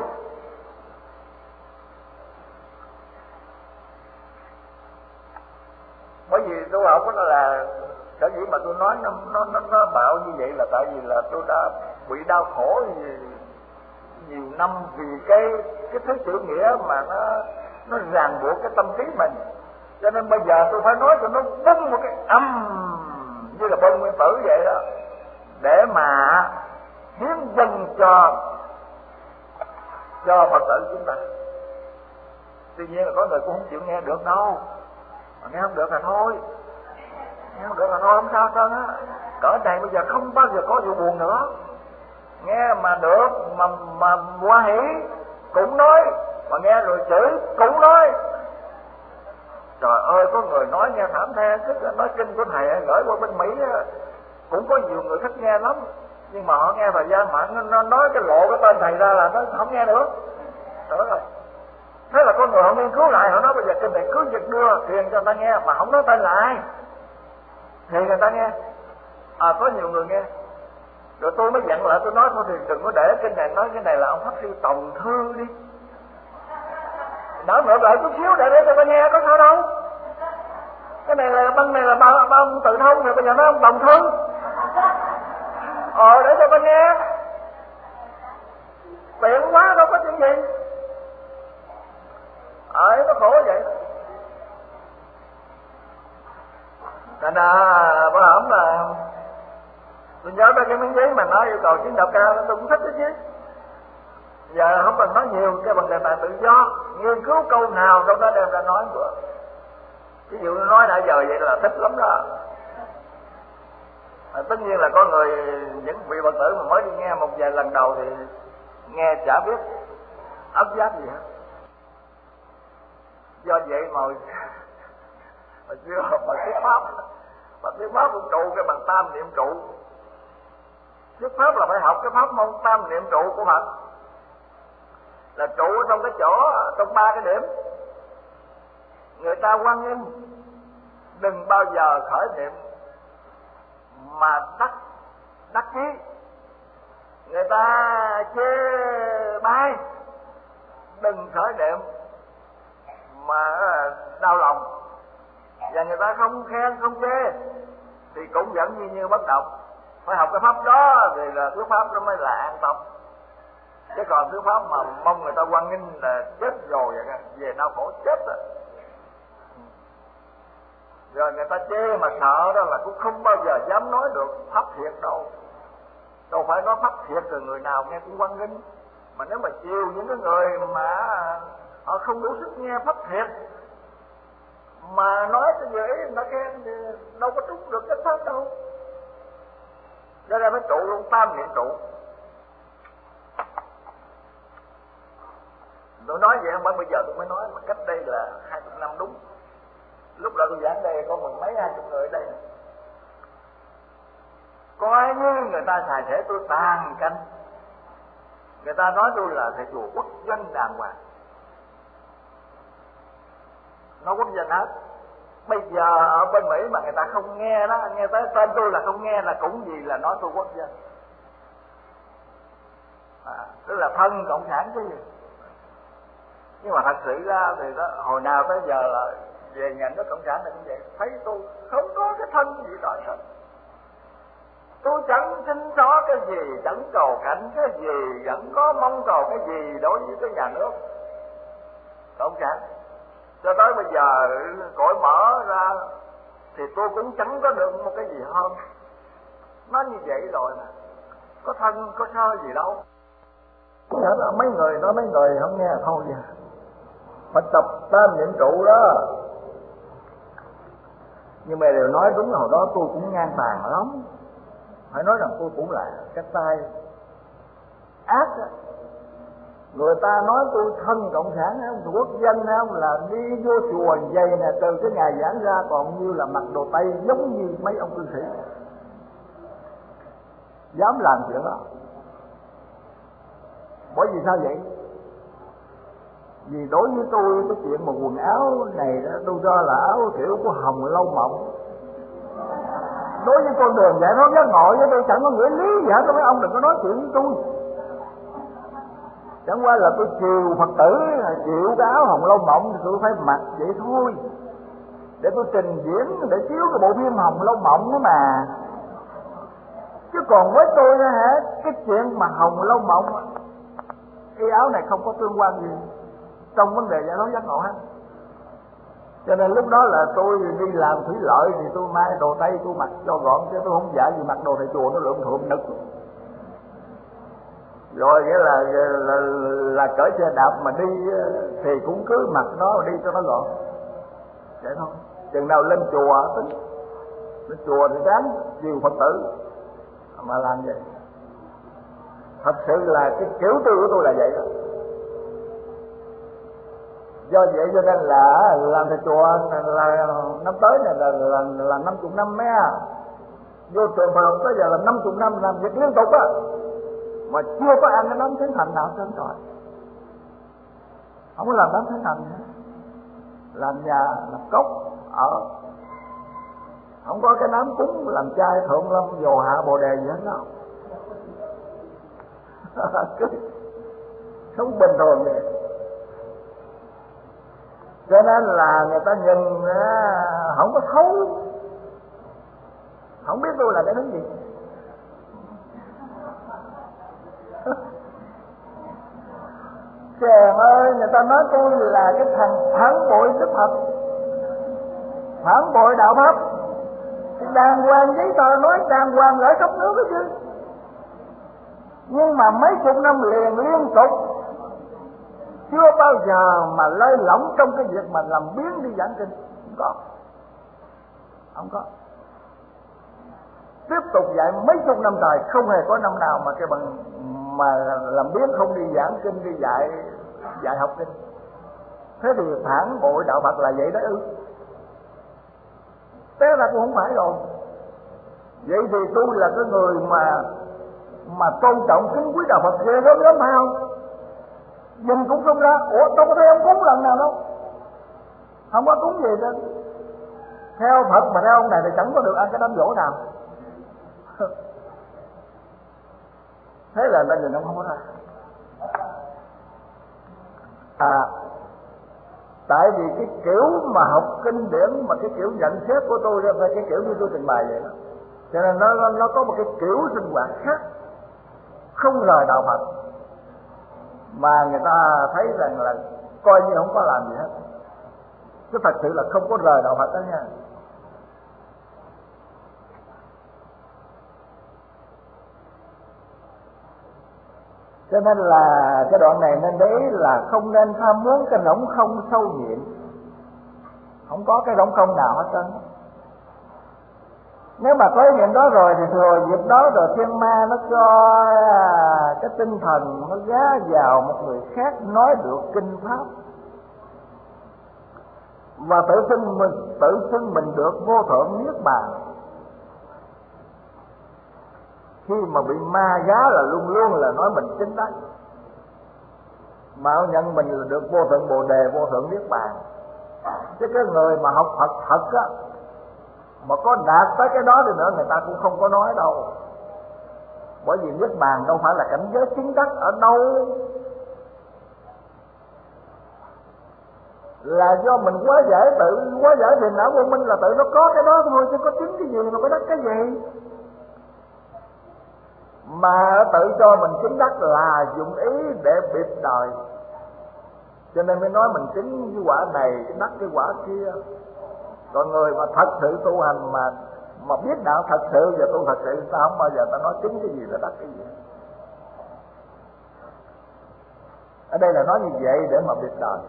Bởi vì tôi học đó là sở dĩ mà tôi nói nó bạo như vậy là tại vì là tôi đã bị đau khổ nhiều năm vì cái thứ chữ nghĩa mà nó ràng buộc cái tâm trí mình. Cho nên bây giờ tôi phải nói cho nó bung một cái âm như là bông nguyên tử vậy đó, để mà hiến dâng cho Phật tử chúng ta. Tuy nhiên là có người cũng không chịu nghe được đâu. mà nghe không được là thôi, nghe không được là thôi, không sao trơn á. Cỡ này bây giờ không bao giờ có vụ buồn nữa, nghe mà được mà hoa hỷ cũng nói, mà nghe rồi chửi cũng nói. Trời ơi, có người nói nghe thảm the, tức là nói kinh của thầy gửi qua bên Mỹ cũng có nhiều người thích nghe lắm, nhưng mà họ nghe thời gian mạng nó nói cái lộ cái tên thầy ra là nó không nghe được. Trời ơi, thế là con người họ nghiên cứu lại, họ nói bây giờ kinh này cứ việc đưa truyền cho người ta nghe mà không nói tên là ai thì người ta nghe. Có nhiều người nghe, rồi tôi mới dặn lại, tôi nói thôi thì đừng có để kinh này, nói cái này là ông Pháp Sư Tòng Thư đi, nói ngược lại chút xíu để cho ta nghe, có sao đâu. Cái này là băng này là ba ông Tự Thông, rồi bây giờ nói ông Tòng Thư, để cho ta nghe, tiện quá, đâu có chuyện gì. Nó khổ vậy. Thành ra bữa hổm là tôi nhớ tới cái miếng giấy mà nói yêu cầu chứng đạo cao, tôi cũng thích đó chứ. Giờ không cần nói nhiều, cái vấn đề là tự do, nghiên cứu câu nào trong đó đem ra nói bữa. Ví dụ nói nãy giờ vậy là thích lắm đó. Tất nhiên là có người, những vị Phật tử mà mới đi nghe một vài lần đầu thì nghe chả biết ấp giác gì hết. Do vậy mà chưa mà thuyết pháp cũng trụ cái bằng tam niệm trụ. Thuyết pháp là phải học cái pháp môn tam niệm trụ của Phật, là trụ ở trong cái chỗ, trong ba cái điểm. Người ta hoan nghênh đừng bao giờ khởi niệm mà đắc chí, người ta chê bai đừng khởi niệm mà đau lòng, và người ta không khen không chê thì cũng vẫn như bất động. Phải học cái pháp đó thì là thuyết pháp nó mới là an tâm, chứ còn thuyết pháp mà mong người ta hoan nghênh là chết rồi vậy, về đau khổ chết rồi. Rồi người ta chê mà sợ đó là cũng không bao giờ dám nói được pháp thiệt đâu. Đâu phải nói pháp thiệt rồi người nào nghe cũng hoan nghênh. Mà nếu mà chiều những cái người mà họ không đủ sức nghe pháp thiệt mà nói cái gì ấy người ta khen thì đâu có trúng được cái pháp đâu. Cho nên phải trụ luôn tam niệm trụ. Tôi nói vậy không phải bây giờ tôi mới nói, mà cách đây là 20 năm đúng. Lúc đó tôi giảng đây có mười mấy 20 người ở đây. Coi như người ta xài thể tôi tàn canh, người ta nói tôi là thầy chùa quốc doanh đàng hoàng, nó quốc doanh hết. Bây giờ ở bên Mỹ mà người ta không nghe đó, nghe tới tên tôi là không nghe là cũng gì là nói tôi quốc doanh, tức là thân cộng sản chứ gì. Nhưng mà thật sự ra thì đó, hồi nào tới giờ là về nhà nước cộng sản là cũng vậy, thấy tôi không có cái thân gì đó hết. Tôi chẳng xin xó cái gì, chẳng cầu cảnh cái gì, chẳng có mong cầu cái gì đối với cái nhà nước cộng sản. Cho tới bây giờ cõi mở ra thì tôi cũng chẳng có được một cái gì hơn. Nó như vậy rồi mà, có thân có sơ gì đâu. Mấy người nói mấy người không nghe thôi vậy. Phải tập tam niệm trụ đó. Nhưng mà đều nói đúng là hồi đó tôi cũng ngang tàn lắm. Phải nói rằng tôi cũng là cái tay ác đó. Người ta nói tôi thân cộng sản không, quốc dân không, là đi vô chùa dày nè, từ cái ngày giảng ra còn như là mặc đồ Tây giống như mấy ông cư sĩ. Dám làm chuyện đó. Bởi vì sao vậy? Vì đối với tôi cái chuyện mà quần áo này đó, tôi cho là áo kiểu của Hồng Lâu Mộng. Đối với con đường giải thoát giác ngộ với tôi chẳng có nghĩa lý gì hết. Mấy ông đừng có nói chuyện với tôi. Chẳng qua là tôi chiều Phật tử, chịu cái áo Hồng Lâu Mộng thì tôi phải mặc vậy thôi, để tôi trình diễn, để chiếu cái bộ phim Hồng Lâu Mộng đó mà. Chứ còn với tôi đó hả, cái chuyện mà Hồng Lâu Mộng, cái áo này không có tương quan gì trong vấn đề giải thoát giác ngộ hết. Cho nên lúc đó là tôi đi làm thủy lợi thì tôi mang đồ Tây tôi mặc cho gọn, chứ tôi không dạy gì mặc đồ thầy chùa nó lượm thượm nực. Rồi nghĩa là cởi xe đạp mà đi thì cũng cứ mặc nó đi cho nó gọn vậy thôi. chừng nào lên chùa tính, lên chùa thì ráng chiều Phật tử mà làm vậy. Thật sự là cái kiểu tư của tôi là vậy đó. Do vậy cho nên là làm thầy chùa là năm tới này là 50 năm mấy à. Vô trường Phật tới giờ là 50 năm làm việc liên tục á, mà chưa có ăn cái đám thánh thành nào trên trời. Không có làm đám thánh thành nữa, làm nhà làm cốc ở, không có cái đám cúng làm chay thượng lâm dồ hạ bồ đề gì hết đâu. Sống bình thường vậy. Cho nên là người ta nhìn không có thấu, không biết tôi là cái thứ gì. Trời ơi, người ta nói tôi là cái thằng phản bội Đức Phật, phản bội đạo pháp. Thì đàng hoàng giấy tờ nói đàng hoàng gửi khắp nước đó chứ. Nhưng mà mấy chục năm liền liên tục chưa bao giờ mà lơi lỏng trong cái việc mà làm biến đi giảng kinh. Không có. Không có. Tiếp tục dạy mấy chục năm trời, không hề có năm nào mà cái bằng mà làm biến không đi giảng kinh, đi dạy học kinh. Thế thì phản bội đạo Phật là vậy đó ư? Thế là cũng không phải rồi. Vậy thì tôi là cái người mà tôn trọng kính quý đạo Phật ghê gớm lắm phải không? Nhìn cũng không ra. Ủa tôi có thấy ông cúng lần nào đâu, không có cúng gì đâu. Theo Phật mà theo ông này thì chẳng có được ăn cái đám dỗ nào. Thế là nó nhìn ông không có ra. Tại vì cái kiểu mà học kinh điển mà cái kiểu nhận xét của tôi là cái kiểu như tôi trình bày vậy đó. Cho nên nó có một cái kiểu sinh hoạt khác, không rời đạo Phật, mà người ta thấy rằng là coi như không có làm gì hết. Chứ thật sự là không có rời đạo Phật đó nha. Cho nên là cái đoạn này nên đấy là không nên tham muốn cái rỗng không sâu nhiệm. Không có cái rỗng không nào hết trơn. Nếu mà có niệm đó rồi thì thừa dịp đó rồi thiên ma nó cho cái tinh thần nó gá vào một người khác nói được kinh pháp, và tự xưng mình được vô thượng niết bàn. Khi mà bị ma gá là luôn luôn là nói mình chính đắc, mà nhận mình là được vô thượng bồ đề, vô thượng niết bàn. Chứ cái người mà học Phật thật á, mà có đạt tới cái đó thì nữa người ta cũng không có nói đâu. Bởi vì niết bàn đâu phải là cảnh giới chính đắc ở đâu, là do mình quá giải thiền não vô minh, là tự nó có cái đó thôi, chứ có chính cái gì mà có đắc cái gì. Mà tự cho mình chứng đắc là dụng ý để biệt đời, cho nên mới nói mình chứng cái quả này, đắc cái quả kia. Còn người mà thật sự tu hành mà biết đạo thật sự và tu thật sự, sao không bao giờ ta nói chứng cái gì là đắc cái gì. Ở đây là nói như vậy để mà biệt đời.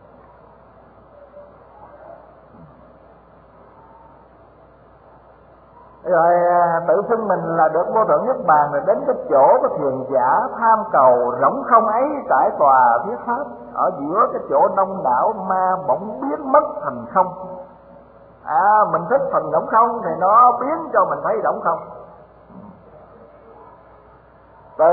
Rồi tự xưng mình là được vô thượng niết bàn, rồi đến cái chỗ cái thiền giả tham cầu rỗng không ấy trải tòa thuyết pháp, ở giữa cái chỗ đông đảo ma bỗng biến mất thành không. Mình thích thành rỗng không thì nó biến cho mình thấy rỗng không. Từ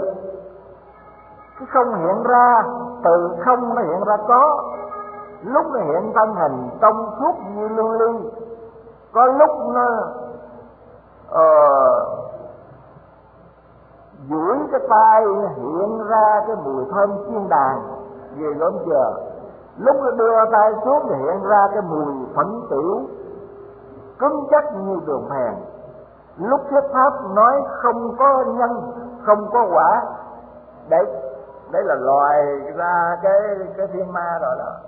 cái không hiện ra, từ không nó hiện ra có. Lúc nó hiện thân hình trong suốt như lưu ly, có lúc nó duỗi cái tay hiện ra cái mùi thơm chiên đàn về gớm chờ. Lúc nó đưa tay xuống thì hiện ra cái mùi phấn tiểu cứng chắc như đường phèn. Lúc thuyết pháp nói không có nhân, không có quả. Đấy là loài ra cái thiên ma rồi đó.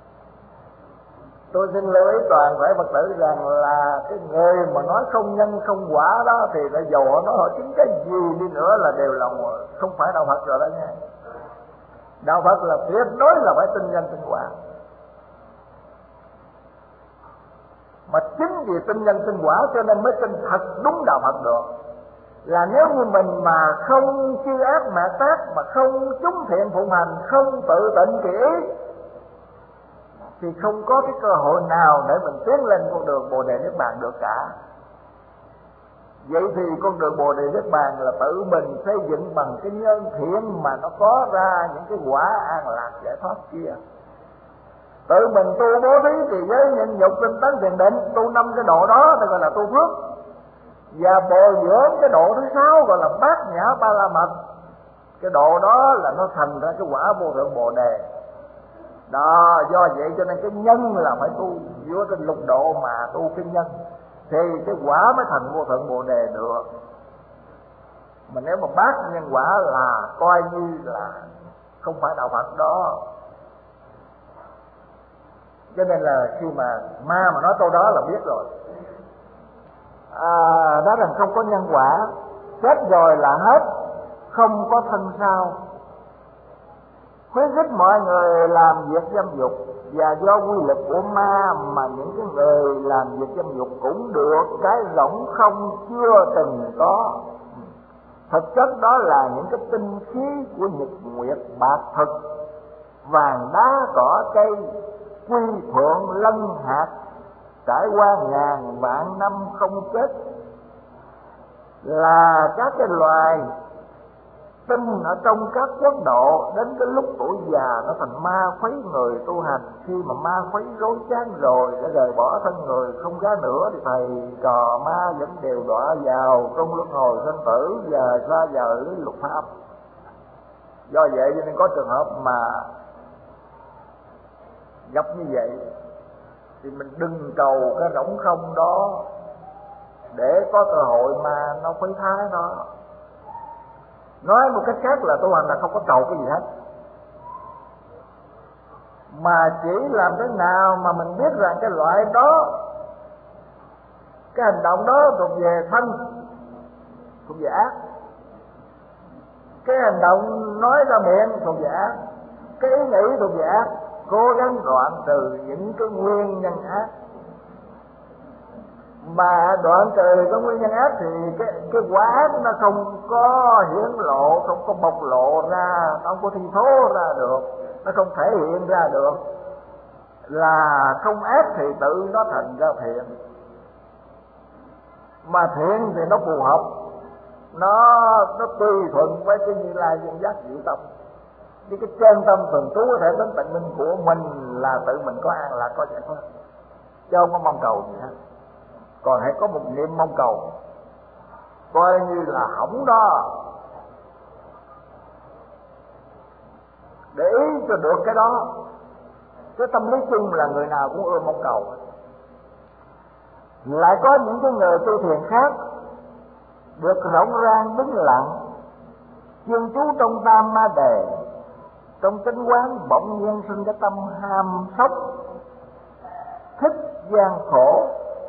Tôi xin lưu ý toàn thể Phật tử rằng là cái người mà nói không nhân không quả đó thì là dầu nó hỏi chính cái gì đi nữa là đều là không phải đạo Phật rồi đó nha. Đạo Phật là tuyệt đối là phải tin nhân tin quả. Mà chính vì tin nhân tin quả cho nên mới tin thật đúng đạo Phật được. Là nếu như mình mà không chư ác mạt tác, mà không chúng thiện phụng hành, không tự tịnh kỳ ý, thì không có cái cơ hội nào để mình tiến lên con đường Bồ Đề Niết Bàn được cả. Vậy thì con đường Bồ Đề Niết Bàn là tự mình xây dựng bằng cái nhân thiện mà nó có ra những cái quả an lạc giải thoát kia. Tự mình tu bố thí thì với nhịn nhục tinh tấn thiền định, tu 5 cái độ đó thì gọi là tu phước. Và bồi dưỡng cái độ thứ 6 gọi là bát nhã ba la mật. Cái độ đó là nó thành ra cái quả vô thượng Bồ Đề. Đó, do vậy cho nên cái nhân là phải tu giữa cái lục độ mà tu cái nhân thì cái quả mới thành vô thượng Bồ Đề được. Mà nếu mà bác nhân quả là coi như là không phải đạo Phật đó. Cho nên là khi mà ma mà nói câu đó là biết rồi. Nói rằng không có nhân quả, chết rồi là hết, không có thân sau. Khuyến khích mọi người làm việc dâm dục, và do quy lực của ma mà những cái người làm việc dâm dục cũng được cái rỗng không chưa từng có. Thực chất đó là những cái tinh khí của nhật nguyệt bạc thực, vàng đá cỏ cây, quy phượng lân hạt, trải qua ngàn vạn năm không chết, là các cái loài tinh ở trong các quốc độ. Đến cái lúc tuổi già nó thành ma khuấy người tu hành. Khi mà ma khuấy rối chán rồi đã rời bỏ thân người không ra nữa, thì thầy trò ma vẫn đều đọa vào trong luân hồi sinh tử và xa vào lưới luật pháp. Do vậy cho nên có trường hợp mà gặp như vậy thì mình đừng cầu cái rỗng không đó để có cơ hội mà nó khuấy thái nó. Nói một cách khác là tu hành là không có cầu cái gì hết, mà chỉ làm thế nào mà mình biết rằng cái loại đó, cái hành động đó thuộc về thân, thuộc về ác. Cái hành động nói ra miệng thuộc về ác, cái ý nghĩ thuộc về ác. Cố gắng đoạn trừ những cái nguyên nhân ác. Mà đoạn trừ cái nguyên nhân ác thì cái quả ác nó không có hiển lộ, không có bộc lộ ra, nó không có thi thố ra được, nó không thể hiện ra được. Là không ác thì tự nó thành ra thiện. Mà thiện thì nó phù hợp, nó tùy thuận với cái Như Lai Viên Giác Diệu Tâm. Chứ cái chân tâm thường trú có thể đến tận minh của mình là tự mình có an lạc, có giải thoát, chứ không có mong cầu gì hết. Còn hãy có một niệm mong cầu, coi như là hỏng đó, để ý cho được cái đó. Cái tâm lý chung là người nào cũng ưa mong cầu. Lại có những cái người tu thiền khác được rộng rang đứng lặng, chuyên chú trong tam ma đề, trong chánh quán bỗng nhiên sinh cái tâm ham sốc, thích gian khổ,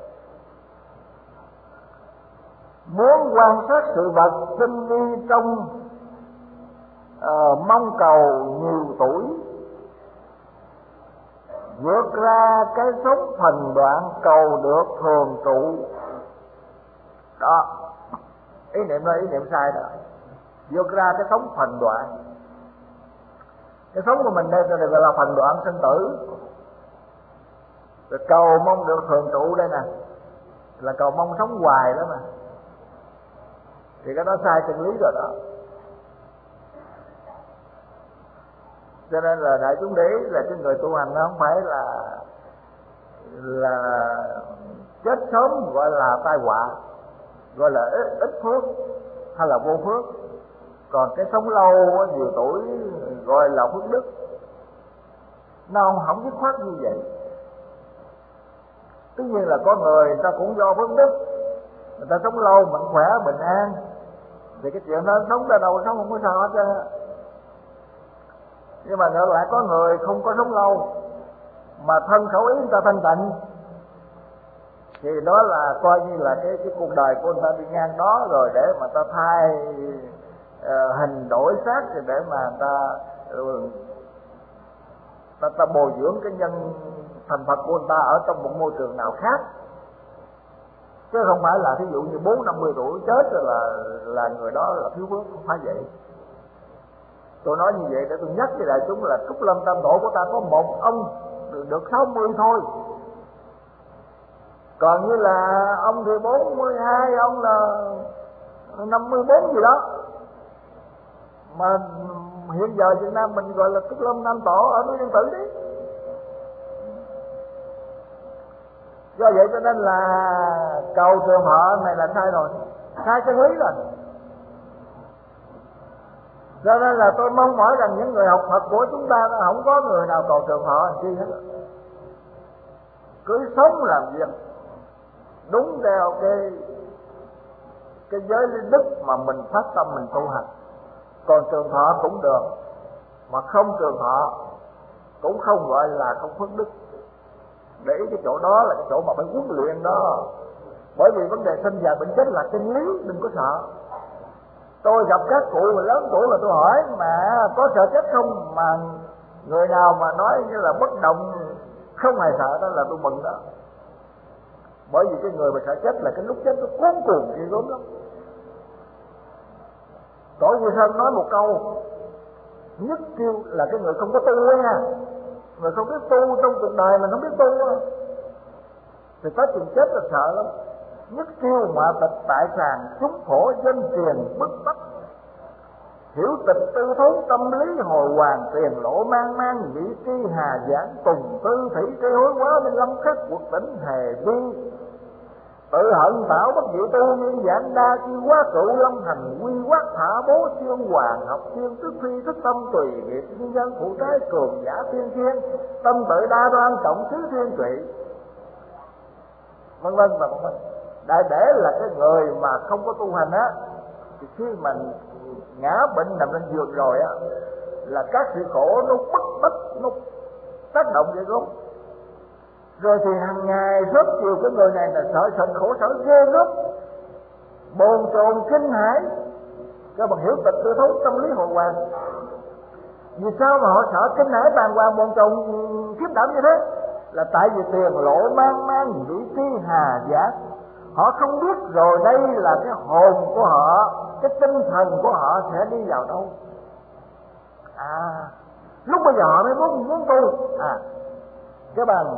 muốn quan sát sự vật tinh vi trong mong cầu nhiều tuổi, vượt ra cái sống phần đoạn cầu được thường trụ. Đó, ý niệm đó ý niệm sai đó. Vượt ra cái sống phần đoạn. Cái sống của mình đây gọi là phần đoạn sinh tử. Rồi cầu mong được thường trụ đây nè, là cầu mong sống hoài đó mà. Thì cái đó sai chân lý rồi đó. Cho nên là đại chúng để ý là cái người tu hành nó không phải là chết sớm gọi là tai họa, gọi là ít phước hay là vô phước. Còn cái sống lâu nhiều tuổi gọi là phước đức. Nó không dứt khoát như vậy. Tất nhiên là có người ta cũng do phước đức, người ta sống lâu mạnh khỏe bình an, thì cái chuyện đó sống ra đâu sống không có sao hết trơn. Nhưng mà ngược lại có người không có sống lâu mà thân khẩu ý người ta thanh tịnh, thì đó là coi như là cái cuộc đời của người ta đi ngang đó rồi, để mà ta thay hình đổi xác, để mà ta bồi dưỡng cái nhân thành Phật của người ta ở trong một môi trường nào khác. chứ không phải là thí dụ như 40-50 tuổi chết rồi là người đó là thiếu phước, không phải vậy. Tôi nói như vậy để tôi nhắc với đại chúng là Trúc Lâm Tam Tổ của ta có một ông được 60 thôi, còn như là ông thì 42, ông là 54 gì đó. Mà hiện giờ Việt Nam mình gọi là Trúc Lâm Tam Tổ ở núi Yên Tử đấy. Do vậy cho nên là cầu trường họ này là sai rồi, sai chân lý rồi. Cho nên là tôi mong mỏi rằng những người học Phật của chúng ta không có người nào cầu trường họ làm chi hết. Cứ sống làm việc đúng theo cái giới lý đức mà mình phát tâm mình tu hành. Còn trường thọ cũng được, mà không trường thọ cũng không gọi là không phước đức. Để ý cái chỗ đó là cái chỗ mà phải huấn luyện đó. Bởi vì vấn đề sinh già bệnh chết là chân lý, đừng có sợ. Tôi gặp các cụ mà lớn tuổi là tôi hỏi mà có sợ chết không, mà người nào mà nói như là bất động không hề sợ đó là tôi mừng đó. Bởi vì cái người mà sợ chết là cái lúc chết nó cuốn cuồng ghê gớm lắm. Tổ Quy Sơn nói một câu nhất kêu là cái người không có tu ấy nha, người không biết tu trong cuộc đời mình không biết tu đó, thì tới chừng chết là sợ lắm. Nhất kêu mà tịch tại sàn xúc khổ dân tiền bức bách, hiểu tịch tư thốn tâm lý hồi hoàng tiền lộ mang mang vị tri hà giảng tùng tư thủy cây hối quá bên lâm khắc cuộc tỉnh hề vi tự hận tạo bất diệu tu nhiên giảng đa chi quá cựu lâm thành quy quát thả bố siêu hoàng học siêu tức phi thức tâm tùy nghiệp nhân dân phụ trái cường giả thiên thiên tâm tự đa đoan trọng xứ thiên trị vân vân và vân vân. Đại để là cái người mà không có tu hành á, thì khi mà ngã bệnh nằm lên giường rồi á, là các sự khổ nó bức bách, nó tác động vậy không? Rồi thì hàng ngày rất nhiều cái người này là sợ sệt khổ sở ghê gớm, bồn chồn kinh hãi. Các bạn hiểu tịch tư thấu tâm lý hồi hoàng. Vì sao mà họ sợ kinh hãi bàng hoàng bồn chồn khiếp đảm như thế? Là tại vì tiền lộ mang mang vị trí hà giả. Họ không biết rồi đây là cái hồn của họ, cái tinh thần của họ sẽ đi vào đâu. Lúc bây giờ họ mới muốn tu. Cái bằng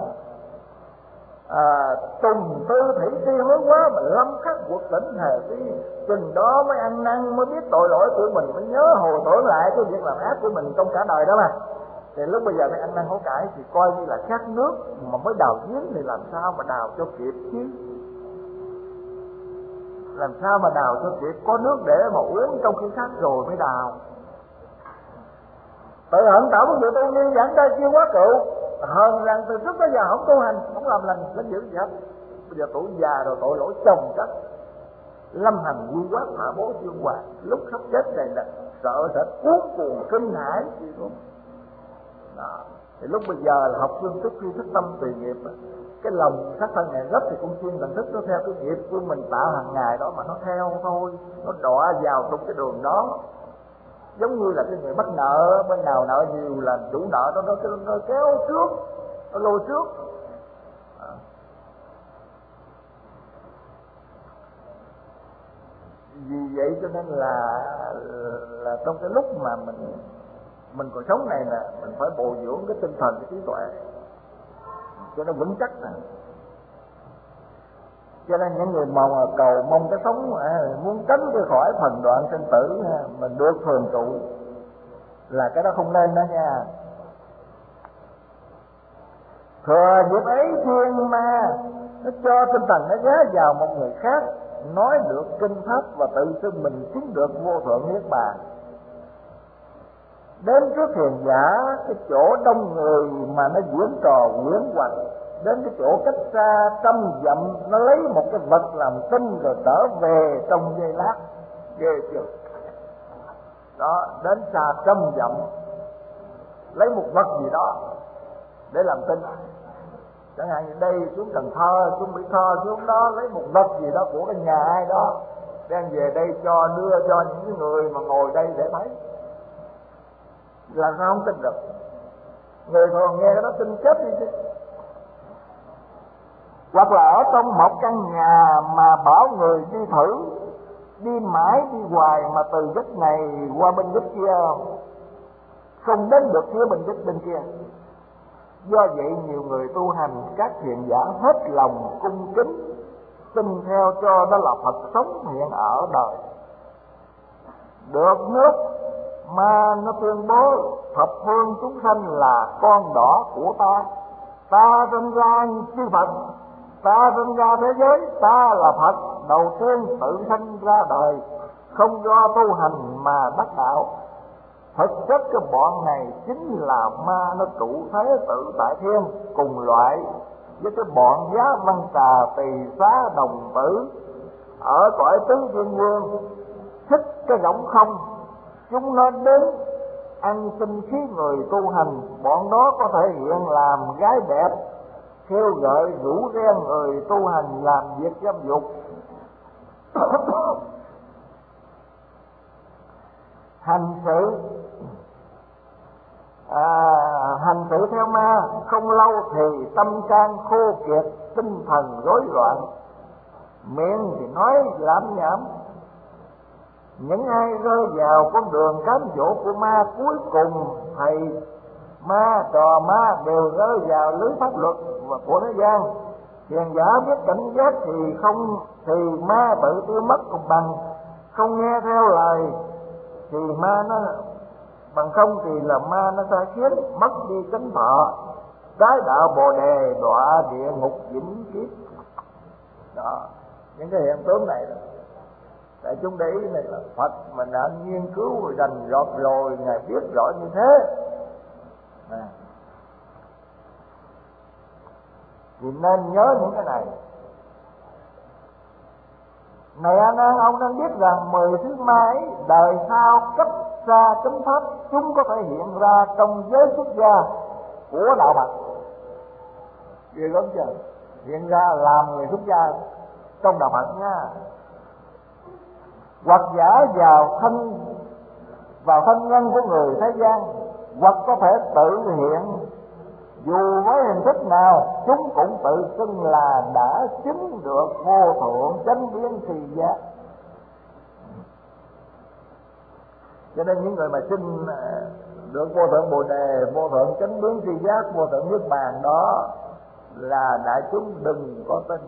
tùng tư thủy tri hối quá mà lâm khắc quật tỉnh hề vi, chừng đó mới ăn năn, mới biết tội lỗi của mình, mới nhớ hồi tưởng lại cái việc làm ác của mình trong cả đời đó mà. Thì lúc bây giờ mới ăn năn hối cải thì coi như là khát nước mà mới đào giếng, thì làm sao mà đào cho kịp chứ? Làm sao mà đào cho kịp, có nước để mà uống trong khi khát rồi mới đào. Tự hận tạo một sự tu như giảng đa chiêu quá cựu, hơn rằng từ trước tới giờ không tu hành, không làm lành lãnh dữ gì hết. Bây giờ tuổi già rồi tội lỗi chồng chất, lâm hành quy quát thả bố siêu hoàng, lúc sắp chết này là sợ sẽ cuốn cuồng kinh hãi gì luôn. Đó. Thì lúc bây giờ là học phương thức tri thức tâm tùy nghiệp, cái lòng sắc thân này rất thì cũng chuyên thần thức nó theo cái nghiệp của mình tạo hàng ngày đó mà nó theo thôi, nó đọa vào trong cái đường đó. Giống như là cái người mắc nợ, bên nào nợ nhiều là chủ nợ nó kéo trước, nó lôi trước. Vì vậy cho nên là trong cái lúc mà mình còn sống này nè, mình phải bồi dưỡng cái tinh thần, cái trí tuệ cho nó vững chắc nè. Cho nên những người mà cầu mong cái sống muốn tránh cái khỏi phần đoạn sinh tử mình được thường trụ là cái đó không nên đó nha. Thừa dịp ấy thiên ma nó cho tinh thần nó giá vào một người khác, nói được kinh pháp và tự xưng mình chứng được vô thượng niết bàn. Đến trước hiền giả, cái chỗ đông người mà nó diễn trò quyến hoặc, đến cái chỗ cách xa trăm dặm nó lấy một cái vật làm tin rồi trở về trong giây lát, ghê chưa? Đó, đến xa trăm dặm lấy một vật gì đó để làm tin. Chẳng hạn như đây xuống Cần Thơ, xuống Mỹ Tho, xuống đó lấy một vật gì đó của cái nhà ai đó đem về đây đưa cho những người mà ngồi đây để thấy. Làm sao không tin được? Người thường nghe cái đó tin chết đi chứ. hoặc là ở trong một căn nhà mà bảo người đi thử, đi mãi đi hoài mà từ góc này qua bên góc kia không đến được phía bên góc bên kia. Do vậy nhiều người tu hành, các thiền giả hết lòng cung kính tin theo cho đó là Phật sống hiện ở đời. Được nước mà nó tuyên bố thập phương chúng sanh là con đỏ của ta, ta sinh ra chư Phật, ta sinh ra thế giới, ta là Phật đầu tiên tự sanh ra đời, không do tu hành mà đắc đạo. Thực chất cái bọn này chính là ma, nó trụ thế tự tại thiên, cùng loại với cái bọn Giá Văn Tà, Tỳ Xá, Đồng Tử ở cõi tứ thiên vương. Thích cái rỗng không, chúng nó đến ăn sinh khí người tu hành. Bọn đó có thể hiện làm gái đẹp, kêu gợi rủ rê người tu hành làm việc dâm dục. Hành sự theo ma, không lâu thì tâm can khô kiệt, tinh thần rối loạn, miệng thì nói lảm nhảm. Những ai rơi vào con đường cám dỗ của ma, cuối cùng thầy ma trò ma đều rơi vào lưới pháp luật của thế gian. Thiền giả biết cảnh giác thì ma tự tiêu mất cùng bằng, không nghe theo lời thì ma nó bằng không thì là ma nó sai khiến, mất đi cánh thọ, trái đạo Bồ Đề, đọa địa ngục vĩnh kiếp. Đó, những cái hiện tượng này đó. Tại chúng để ý này là Phật mình đã nghiên cứu rành rọt rồi, Ngài biết rõ như thế. Thì nên nhớ những cái này. Này A Nan, ông nên biết rằng 10 thứ ma ấy đời sau cấp ra chánh pháp, chúng có thể hiện ra trong giới xuất gia của đạo Phật. Ghê lắm chưa? Hiện ra làm người xuất gia trong đạo Phật nha. Hoặc giả vào thân nhân của người thế gian, hoặc có thể tự hiện, dù với hình thức nào chúng cũng tự xưng là đã chứng được vô thượng chánh biến tri giác. Cho nên những người mà xin được vô thượng Bồ Đề, vô thượng chánh biến tri giác, vô thượng niết bàn đó là đại chúng đừng có tin.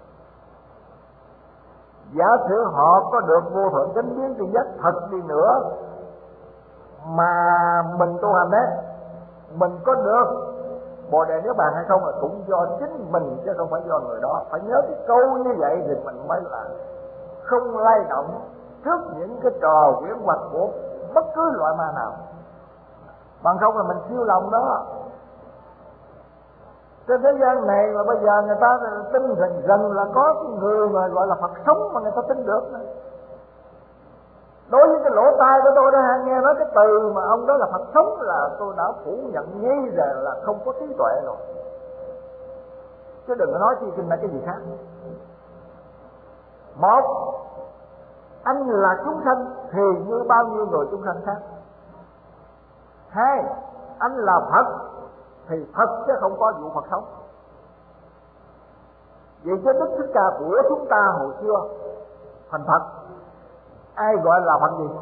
Giả sử họ có được vô thượng chánh biến tri giác thật đi nữa mà mình tu hành đấy, mình có được Bồ Đề niết bàn hay không là cũng do chính mình chứ không phải do người đó. Phải nhớ cái câu như vậy thì mình mới là không lay động trước những cái trò quyển hoặc của bất cứ loại ma nào. Bằng không là mình siêu lòng đó. Trên thế gian này mà bây giờ người ta tin rằng là có cái người mà gọi là Phật sống mà người ta tin được. Đối với cái lỗ tai của tôi đó, nghe nói cái từ mà ông đó là Phật sống là tôi đã phủ nhận nghi rằng là không có trí tuệ rồi. Chứ đừng có nói chi kinh là cái gì khác. Một, anh là chúng sanh thì như bao nhiêu người chúng sanh khác. Hai, anh là Phật thì Phật chứ không có vụ Phật sống. Vậy chứ Đức Thích Ca của chúng ta hồi xưa thành Phật, ai gọi là Phật gì?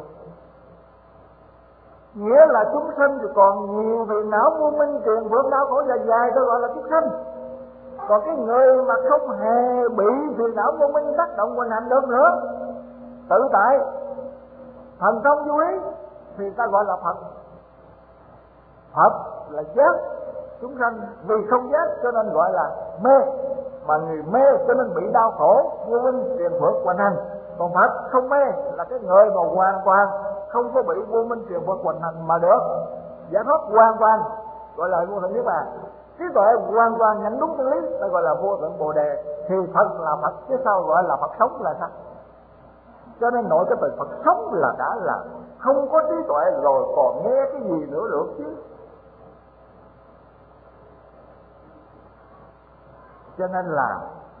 Nghĩa là chúng sanh thì còn nhiều phiền não vô minh tiền vượng đau khổ dài tôi gọi là chúng sanh. Còn cái người mà không hề bị phiền não vô minh tác động hoành hành được nữa, tự tại thần thông vô ý thì ta gọi là Phật. Phật là giác chúng sanh, vì không giác cho nên gọi là mê, mà người mê cho nên bị đau khổ vô minh tiền phước hoành hành. Còn Phật không mê là cái người mà hoàn toàn không có bị vô minh tiền phước hoành hành mà được giải thoát hoàn toàn, gọi là vô thượng niết bàn. Trí tuệ hoàn toàn nhận đúng chân lý ta gọi là vô thượng Bồ Đề, thì Phật là Phật chứ sao gọi là Phật sống là sao? Cho nên nội cái từ Phật sống là đã là không có trí tuệ rồi còn nghe cái gì nữa được chứ. Cho nên là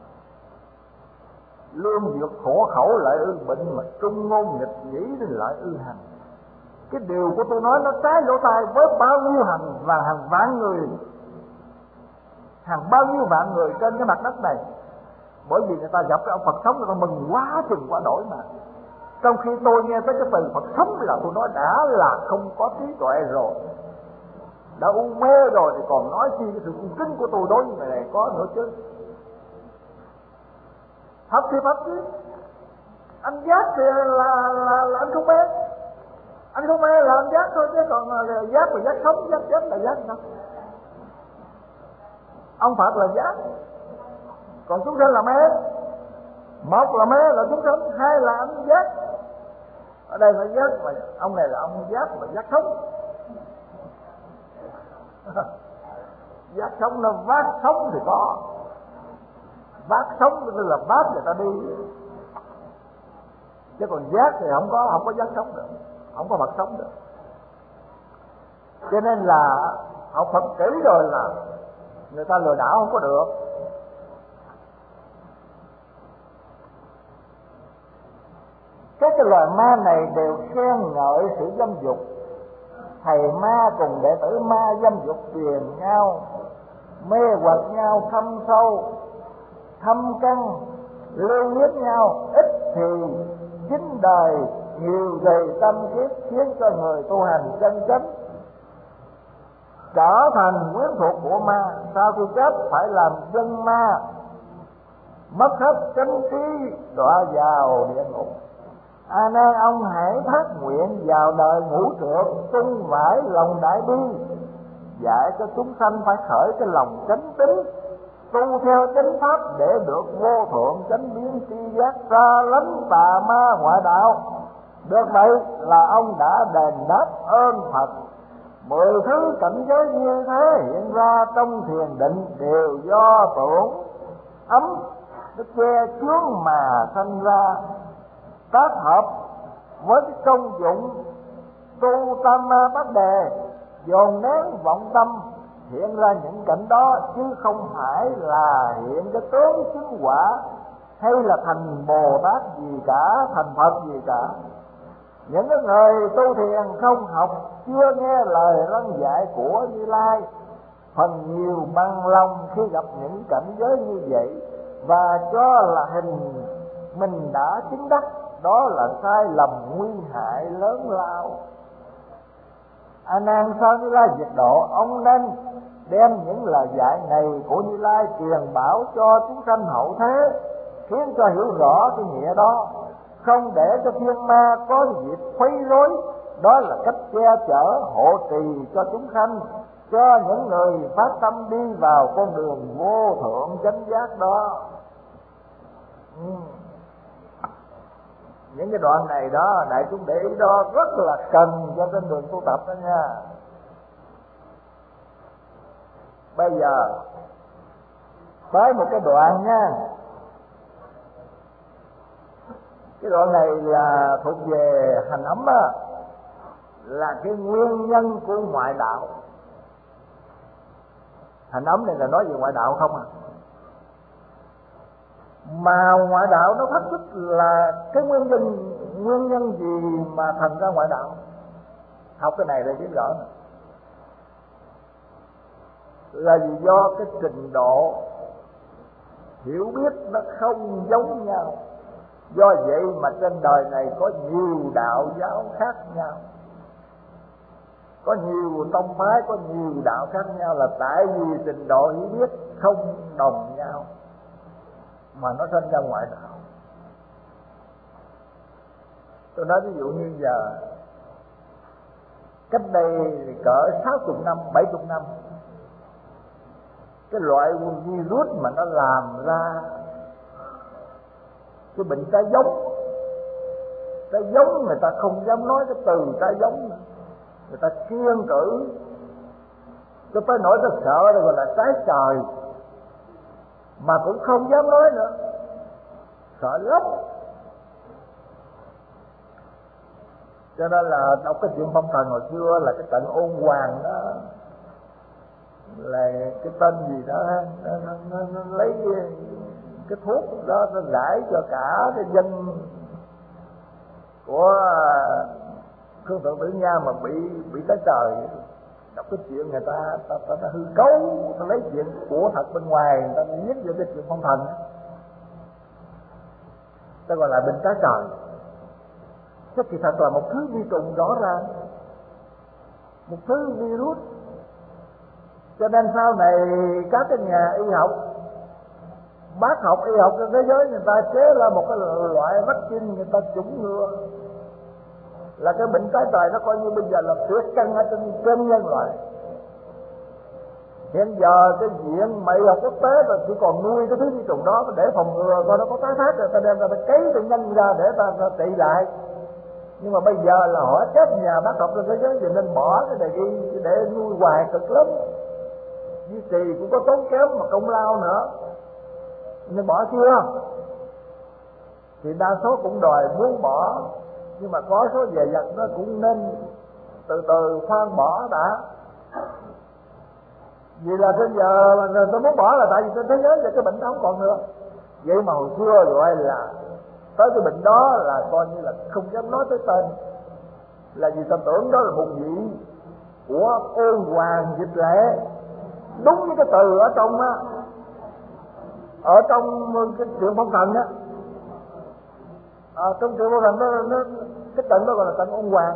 lương dược khổ khẩu lại ư bệnh, mà trung ngôn nghịch nghĩ thì lại ư hành. Cái điều của tôi nói nó trái lỗ tai với bao nhiêu hành và hàng vạn người, hàng bao nhiêu vạn người trên cái mặt đất này. Bởi vì người ta gặp cái ông Phật sống, người ta mừng quá chừng quá đổi mà. Trong khi tôi nghe tới cái từ Phật sống là tôi nói đã là không có trí tuệ rồi, đã u mê rồi, thì còn nói chi cái sự cung kính của tôi đối với người này có nữa chứ. Thật thì thật chứ. Anh giác thì là anh không mê. Anh không mê là anh giác thôi, chứ còn giác là giác sống, giác chết là giác đâu. Ông Phật là giác, còn chúng sinh là mê. Một là mê là chúng sinh, hai là anh giác. Ở đây phải giác, mà ông này là ông giác mà giác sống. Giác sống nó vác sống thì có, vác sống tức là vác người ta đi, chứ còn giác thì không có giác sống được, không có Phật sống được. Cho nên là học Phật kỹ rồi là người ta lừa đảo không có được. Các cái loài ma này đều khen ngợi sự dâm dục. Thầy ma cùng đệ tử ma dâm dục truyền nhau, mê hoặc nhau thâm sâu, thâm căn, lưu huyết nhau. Ít thì chính đời, nhiều thì tâm kiếp, khiến cho người tu hành chân chánh trở thành quyến thuộc của ma. Sau khi chết phải làm dân ma, mất hết chánh trí, đọa vào địa ngục. A Nan, ông hãy phát nguyện vào đời ngũ trượt, tung vải lòng đại bi, dạy cho chúng sanh phải khởi cái lòng chánh tín, tu theo chánh pháp để được vô thượng chánh biến tri giác, xa lánh tà ma ngoại đạo. Được vậy là ông đã đền đáp ơn Phật. 10 thứ cảnh giới như thế hiện ra trong thiền định đều do tưởng ấm nó che chướng mà sanh ra, tác hợp với cái công dụng tu tam ma bát đề, dồn nén vọng tâm hiện ra những cảnh đó, chứ không phải là hiện cái tướng chứng quả hay là thành Bồ Tát gì cả, thành Phật gì cả. Những cái người tu thiền không học, chưa nghe lời răn dạy của Như Lai, phần nhiều bằng lòng khi gặp những cảnh giới như vậy và cho là hình mình đã chứng đắc. Đó là sai lầm nguy hại lớn lao. A Nan, sau Như Lai diệt độ, ông nên đem những lời dạy này của Như Lai truyền bảo cho chúng sanh hậu thế, khiến cho hiểu rõ cái nghĩa đó, không để cho thiên ma có dịp quấy rối. Đó là cách che chở hộ trì cho chúng sanh, cho những người phát tâm đi vào con đường vô thượng chánh giác đó. Những cái đoạn này đó, đại chúng để ý đó, rất là cần cho trên đường tu tập đó nha. Bây giờ tới một cái đoạn nha. Cái đoạn này là thuộc về hành ấm á, là cái nguyên nhân của ngoại đạo. Hành ấm này là nói về ngoại đạo không à. Mà ngoại đạo nó phát xuất là cái nguyên nhân gì mà thành ra ngoại đạo? Học cái này để biết rõ này. Là vì do cái trình độ hiểu biết nó không giống nhau. Do vậy mà trên đời này có nhiều đạo giáo khác nhau, có nhiều tông phái, có nhiều đạo khác nhau, là tại vì trình độ hiểu biết không đồng nhau mà nó sinh ra ngoại đạo. Tôi nói ví dụ như giờ, cách đây cỡ 60 năm, 70 năm, cái loại virus mà nó làm ra cái bệnh trái giống người ta không dám nói cái từ trái giống nữa. Người ta kiêng cử, tôi tới nỗi tôi sợ đây gọi là trái trời, mà cũng không dám nói nữa, sợ lắm. Cho nên là đọc cái chuyện phong thần hồi xưa là cái trận Ôn Hoàng đó, là cái tên gì đó, nó lấy cái thuốc đó nó rải cho cả cái dân của Khương Thượng Tử Nha mà bị tới trời. Đọc cái chuyện người ta hư cấu, ta lấy chuyện của thật bên ngoài người ta viết vô cái chuyện phong thần. ta gọi là bệnh trái trời. Thế thì thật là một thứ vi trùng rõ ràng, một thứ virus. Cho nên sau này các cái nhà y học, bác học y học trên thế giới, người ta chế ra một cái loại vaccine người ta chủng ngừa là cái bệnh trái trời. Nó coi như bây giờ là tuyệt căn ở trên nhân loại. Hiện giờ cái viện y học quốc tế là chỉ còn nuôi cái thứ vi trùng đó để phòng ngừa coi nó có tái phát rồi ta đem ra ta cấy tự nhân ra để ta trị lại. Nhưng mà bây giờ là họ chết nhà bác học trên thế giới thì nên bỏ cái đề ghi để nuôi hoài cực lắm, duy trì cũng có tốn kém mà công lao nữa, nên bỏ chưa. Thì đa số cũng đòi muốn bỏ, nhưng mà có số về vật nó cũng nên từ từ khoan bỏ đã. Vì là bây giờ tôi muốn bỏ là tại vì trên thế giới là cái bệnh đó không còn nữa. Vậy mà hồi xưa gọi là tới cái bệnh đó là coi như là không dám nói tới tên, là vì ta tưởng đó là một vị của Ôn Hoàng Dịch Lệ. Đúng với cái từ ở trong á, ở trong cái Truyện Phong Thần á, trong Truyện Phong Thần nó cái trận đó gọi là trận Ôn Hoàng.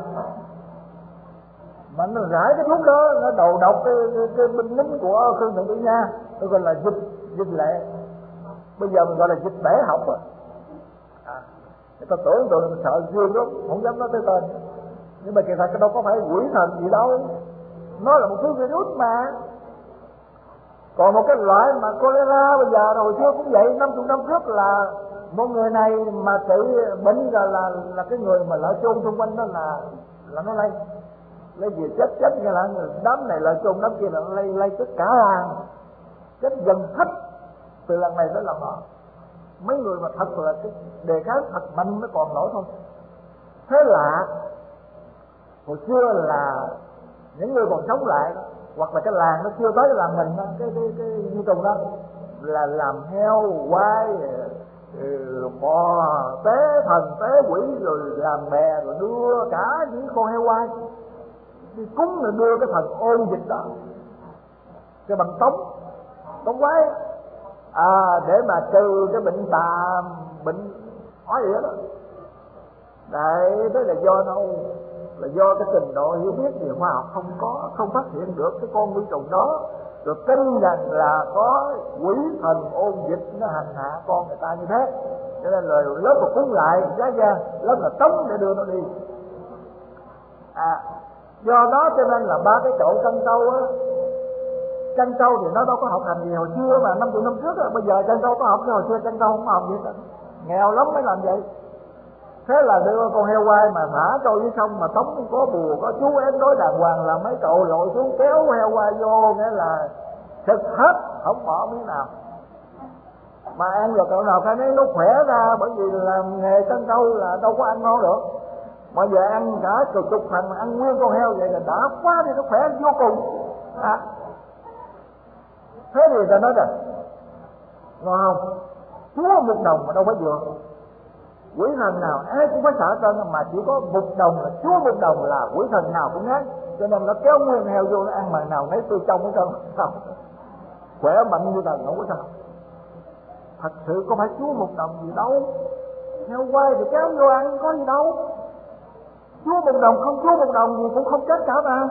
Mà nó rải cái thuốc đó, nó đầu độc cái binh lính của Khương Thượng Tử Nha, nó gọi là dịch lệ. Bây giờ mình gọi là dịch bể học rồi. Người ta tưởng tụi mình sợ dương lắm, không dám nói tới tên. Nhưng mà kỳ thật cái đâu có phải quỷ thần gì đâu, nó là một thứ virus mà. Còn một cái loại mà cholera bây giờ hồi xưa cũng vậy, 50 năm trước là một người này mà trị bệnh là cái người mà lợn chôn xung quanh đó là nó lấy gì chết như là đám này lợn chôn đám kia là nó lây tất cả làng, chết dần hết từ lần này tới lần đó. Mấy người mà thật là cái đề kháng thật mạnh mới còn nổi thôi. Thế là hồi xưa là những người còn sống lại đó, hoặc là cái làng nó chưa tới cái làng mình đó, cái vi trùng đó là làm heo quay bò tế thần tế quỷ, rồi làm bè, rồi đưa cả những con heo quay đi cúng, rồi đưa cái thần ôn dịch đó cái bằng tống quái để mà trừ cái bệnh tà, bệnh ói vậy đó. Đấy, thế là do đâu? Là do cái trình độ hiểu biết về khoa học không phát hiện được cái con vi trùng đó, rồi tin rằng là có quỷ thần ôn dịch nó hành hạ con người ta như thế, cho nên là lớp mà cúng lại giá ra lớp là tống để đưa nó đi. Do đó cho nên là ba cái chỗ Trân Châu á, Trân Châu thì nó đâu có học hành gì hồi xưa mà 50 năm trước á. Bây giờ Trân Châu có học, nhưng hồi xưa Trân Châu không học gì hết, nghèo lắm mới làm vậy. Thế là đưa con heo quay mà thả trôi dưới sông mà tống có bùa có chú ém đối đàng hoàng, là mấy cậu lội xuống kéo heo quay vô, nghĩa là thực hết không bỏ miếng nào. Mà ăn rồi cậu nào khai thấy nó khỏe ra, bởi vì làm nghề Trân Châu là đâu có ăn ngon được. Mà giờ ăn cả chục thành mà ăn nguyên con heo vậy là đã quá đi, nó khỏe vô cùng. Thế thì ta nói rằng ngon không? Chúa một đồng mà đâu phải vừa. Quỷ thần nào ai cũng phải sợ tên, mà chỉ có một đồng là Chúa một đồng là quỷ thần nào cũng ngán. Cho nên nó kéo nguyên heo vô nó ăn, mà nào nấy tôi trong hết trơn. Khỏe mạnh như thần không có sao. Thật sự có phải Chúa một đồng gì đâu. Heo quay thì kéo vô ăn có gì đâu. Chúa một đồng không Chúa một đồng gì cũng không chết cả mà.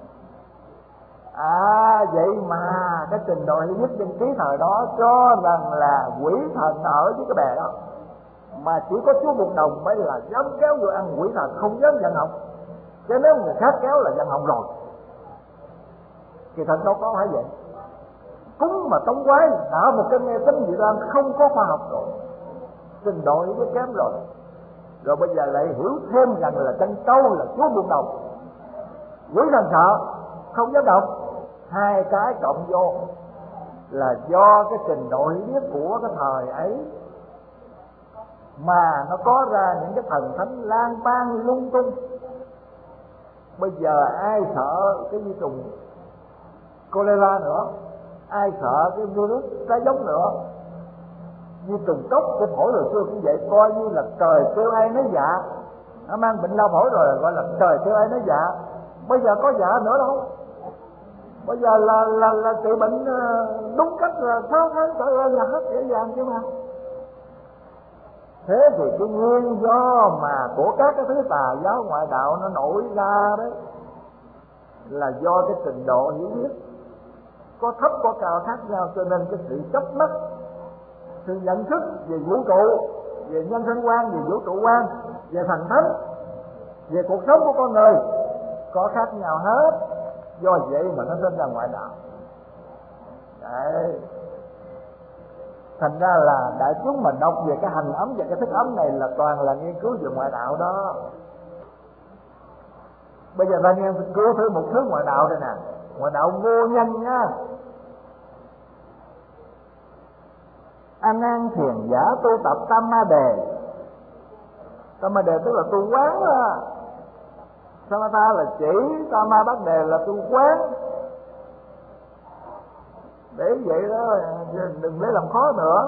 Vậy mà cái trình độ hiểu biết dân trí thời đó cho rằng là quỷ thần ở với cái bè đó, mà chỉ có Chúa một đồng mới là dám kéo vô ăn, quỷ thần không dám vận học. Chứ nếu người khác kéo là vận học rồi. Kỳ thật đâu có phải vậy. Cúng mà tống quái đã một cái nghe tính dị đoan không có khoa học rồi, trình độ hiểu biết kém rồi. Rồi bây giờ lại hiểu thêm rằng là Trân Châu là Chúa một đồng, quỷ thần sợ không dám động. Hai cái cộng vô là do cái trình độ hiểu biết của cái thời ấy mà nó có ra những cái thần thánh lang bang lung tung. Bây giờ ai sợ cái vi trùng cholera nữa, ai sợ cái virus trái giống nữa. Vi trùng cốc của phổi hồi xưa cũng vậy, coi như là trời kêu ai nấy dạ. Nó mang bệnh lao phổi rồi gọi là trời kêu ai nấy dạ. Bây giờ có dạ nữa đâu. Bây giờ là trị bệnh đúng cách là 6 tháng trở ra nhà hết dễ dàng chứ mà. Thế thì cái nguyên do mà của các cái thứ tà giáo ngoại đạo nó nổi ra đấy là do cái trình độ hiểu biết có thấp có cao khác nhau, cho nên cái sự chấp mắc, sự nhận thức về vũ trụ, về nhân sinh quan, về vũ trụ quan, về thần thánh, về cuộc sống của con người có khác nhau hết. Do vậy mà nó sinh ra ngoại đạo. Đấy. Thành ra là đại chúng mà đọc về cái hành ấm và cái thức ấm này là toàn là nghiên cứu về ngoại đạo đó. Bây giờ ta nghiên cứu thử một thứ ngoại đạo đây nè, ngoại đạo vô nhân nhá. A Nan thiền giả tu tập Tam Ma Đề. Tam Ma Đề tức là tu quán đó. Samatha là chỉ, Tam Ma Bát Đề là tu quán. Để vậy đó, đừng lấy làm khó nữa.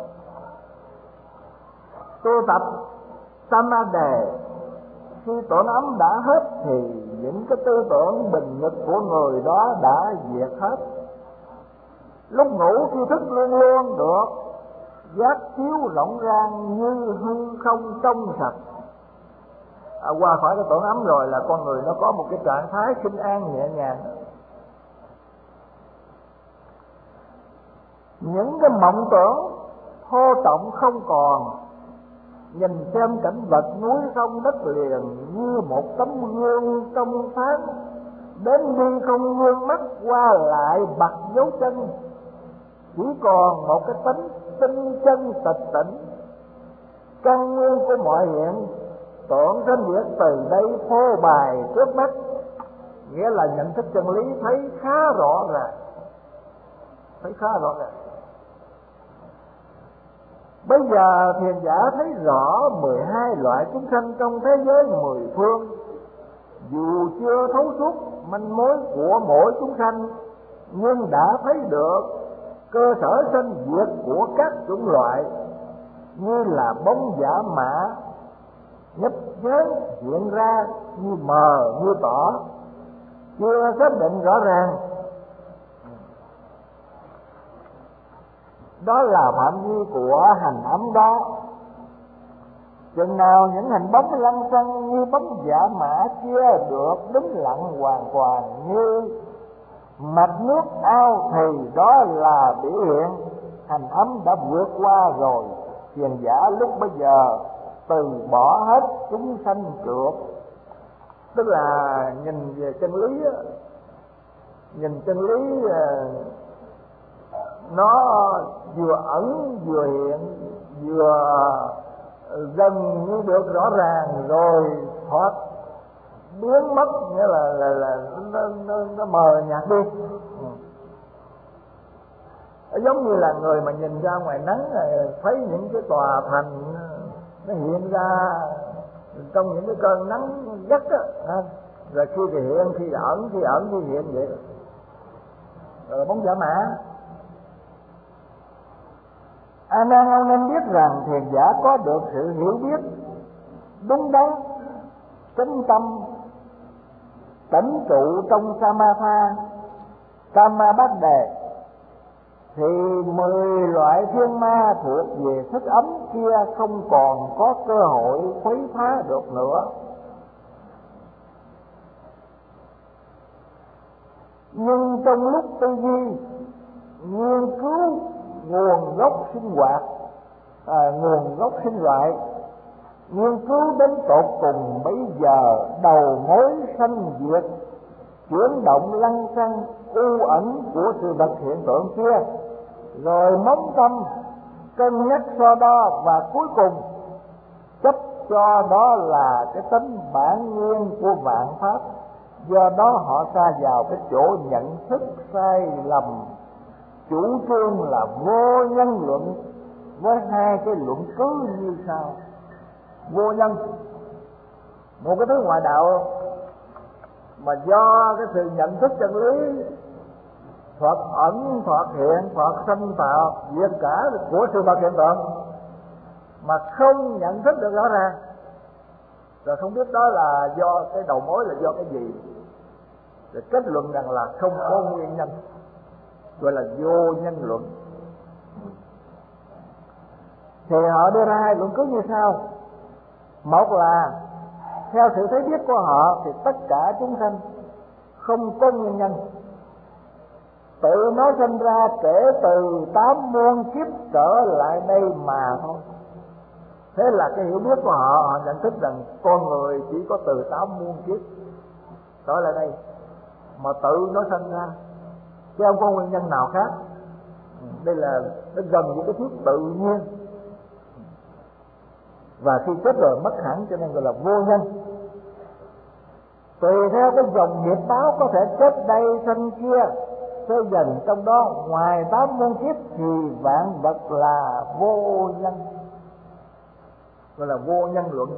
Tu tập Tam Ma Đề, khi tưởng ấm đã hết thì những cái tư tưởng bình nghịch của người đó đã diệt hết. Lúc ngủ khi thức luôn luôn được giác chiếu rộng ràng như hư không trong sạch. Qua khỏi cái tưởng ấm rồi là con người nó có một cái trạng thái sinh an nhẹ nhàng. Những cái mộng tưởng thô trọng không còn, nhìn xem cảnh vật núi sông đất liền như một tấm gương trong sáng, đến đi không gương mắt, qua lại bặt dấu chân, chỉ còn một cái tánh tinh chân tịch tỉnh. Căn nguyên của mọi hiện tưởng sinh diệt từ đây phô bày trước mắt, nghĩa là nhận thức chân lý thấy khá rõ ràng, thấy khá rõ ràng. Bây giờ thiền giả thấy rõ 12 loại chúng sanh trong thế giới 10 phương, dù chưa thấu suốt manh mối của mỗi chúng sanh, nhưng đã thấy được cơ sở sinh diệt của các chủng loại, như là bóng giả mã nhấp nhớ hiện ra như mờ như tỏ, chưa xác định rõ ràng. Đó là phạm vi của hành ấm đó. Chừng nào những hình bóng lăng xăng như bóng giả mã chưa được đứng lặng hoàn toàn như mạch nước ao, thì đó là biểu hiện hành ấm đã vượt qua rồi. Thiền giả lúc bây giờ từ bỏ hết chúng sanh trượt, tức là nhìn về chân lý, nhìn chân lý nó vừa ẩn vừa hiện, vừa gần như được rõ ràng rồi thoát biến mất, nghĩa là nó mờ nhạt đi. Giống như là người mà nhìn ra ngoài nắng thấy những cái tòa thành nó hiện ra trong những cái cơn nắng gắt á, rồi khi thì hiện, khi ẩn, khi hiện vậy. Rồi bóng giả mã. A Nan ông nên biết rằng thiền giả có được sự hiểu biết đúng đắn, chánh tâm, tĩnh trụ trong Samatha, Kama Bát Đề, thì 10 loại thiên ma thuộc về thức ấm kia không còn có cơ hội khuấy phá được nữa. Nhưng trong lúc tư duy nghiên cứu nguồn gốc sinh hoạt, nguồn gốc sinh loại, nghiên cứu đến tột cùng, bây giờ đầu mối sanh diệt, chuyển động lăng xăng u ẩn của sự vật hiện tượng kia, rồi móng tâm cân nhắc so đo, và cuối cùng chấp cho đó là cái tính bản nguyên của vạn pháp. Do đó họ sa vào cái chỗ nhận thức sai lầm, chủ trương là vô nhân luận, với hai cái luận cứ như sau. Vô nhân, một cái thứ ngoại đạo mà do cái sự nhận thức chân lý thoạt ẩn thoạt hiện, thoạt sanh tạo diệt cả của sự vật hiện tượng, mà không nhận thức được rõ ràng, rồi không biết đó là do cái đầu mối là do cái gì, rồi kết luận rằng là không có nguyên nhân, gọi là vô nhân luận. thì họ đưa ra hai luận cứ như sau. Một là theo sự thấy biết của họ thì tất cả chúng sanh không có nguyên nhân, tự nó sinh ra kể từ 8 muôn kiếp trở lại đây mà thôi. Thế là cái hiểu biết của họ, họ nhận thức rằng con người chỉ có từ 8 muôn kiếp trở lại đây mà tự nó sinh ra, chứ không có nguyên nhân nào khác. Đây là nó gần với cái thuyết tự nhiên, và khi chết rồi mất hẳn, cho nên gọi là vô nhân. Tùy theo cái dòng nghiệp báo có thể chết đây sanh kia, theo dần trong đó ngoài 8 muôn kiếp thì vạn vật là vô nhân, gọi là vô nhân luận.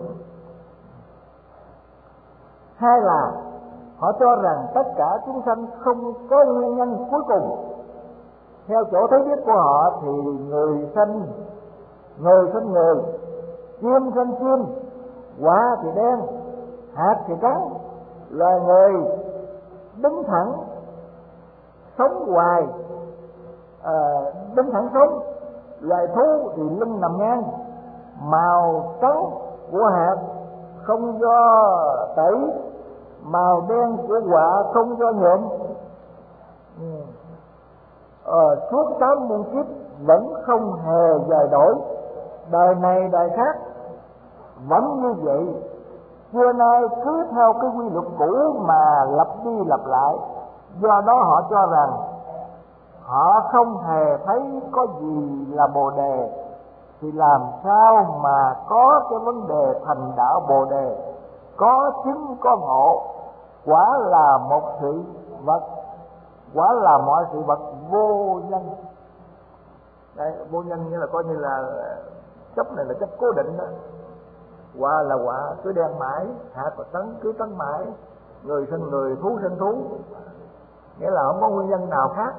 Hai là họ cho rằng tất cả chúng sanh không có nguyên nhân cuối cùng. Theo chỗ thấy biết của họ thì người sanh người, chim sanh chim, quả thì đen, hạt thì trắng. Loài người đứng thẳng sống hoài, đứng thẳng sống. Loài thú thì lưng nằm ngang, màu trắng của hạt không do tẩy, màu đen của quả không do nhuộm. Suốt 8 muôn kiếp vẫn không hề dời đổi, đời này đời khác vẫn như vậy, xưa nay cứ theo cái quy luật cũ mà lặp đi lặp lại. Do đó họ cho rằng họ không hề thấy có gì là bồ đề, thì làm sao mà có cái vấn đề thành đạo bồ đề, có chứng có ngộ. Quả là một sự vật, quả là mọi sự vật vô nhân. Đây, vô nhân nghĩa là coi như là chấp này là chấp cố định đó. Quả là quả cứ đen mãi, hạt và tấn cứ tấn mãi, người sinh người, thú sinh thú, nghĩa là không có nguyên nhân nào khác.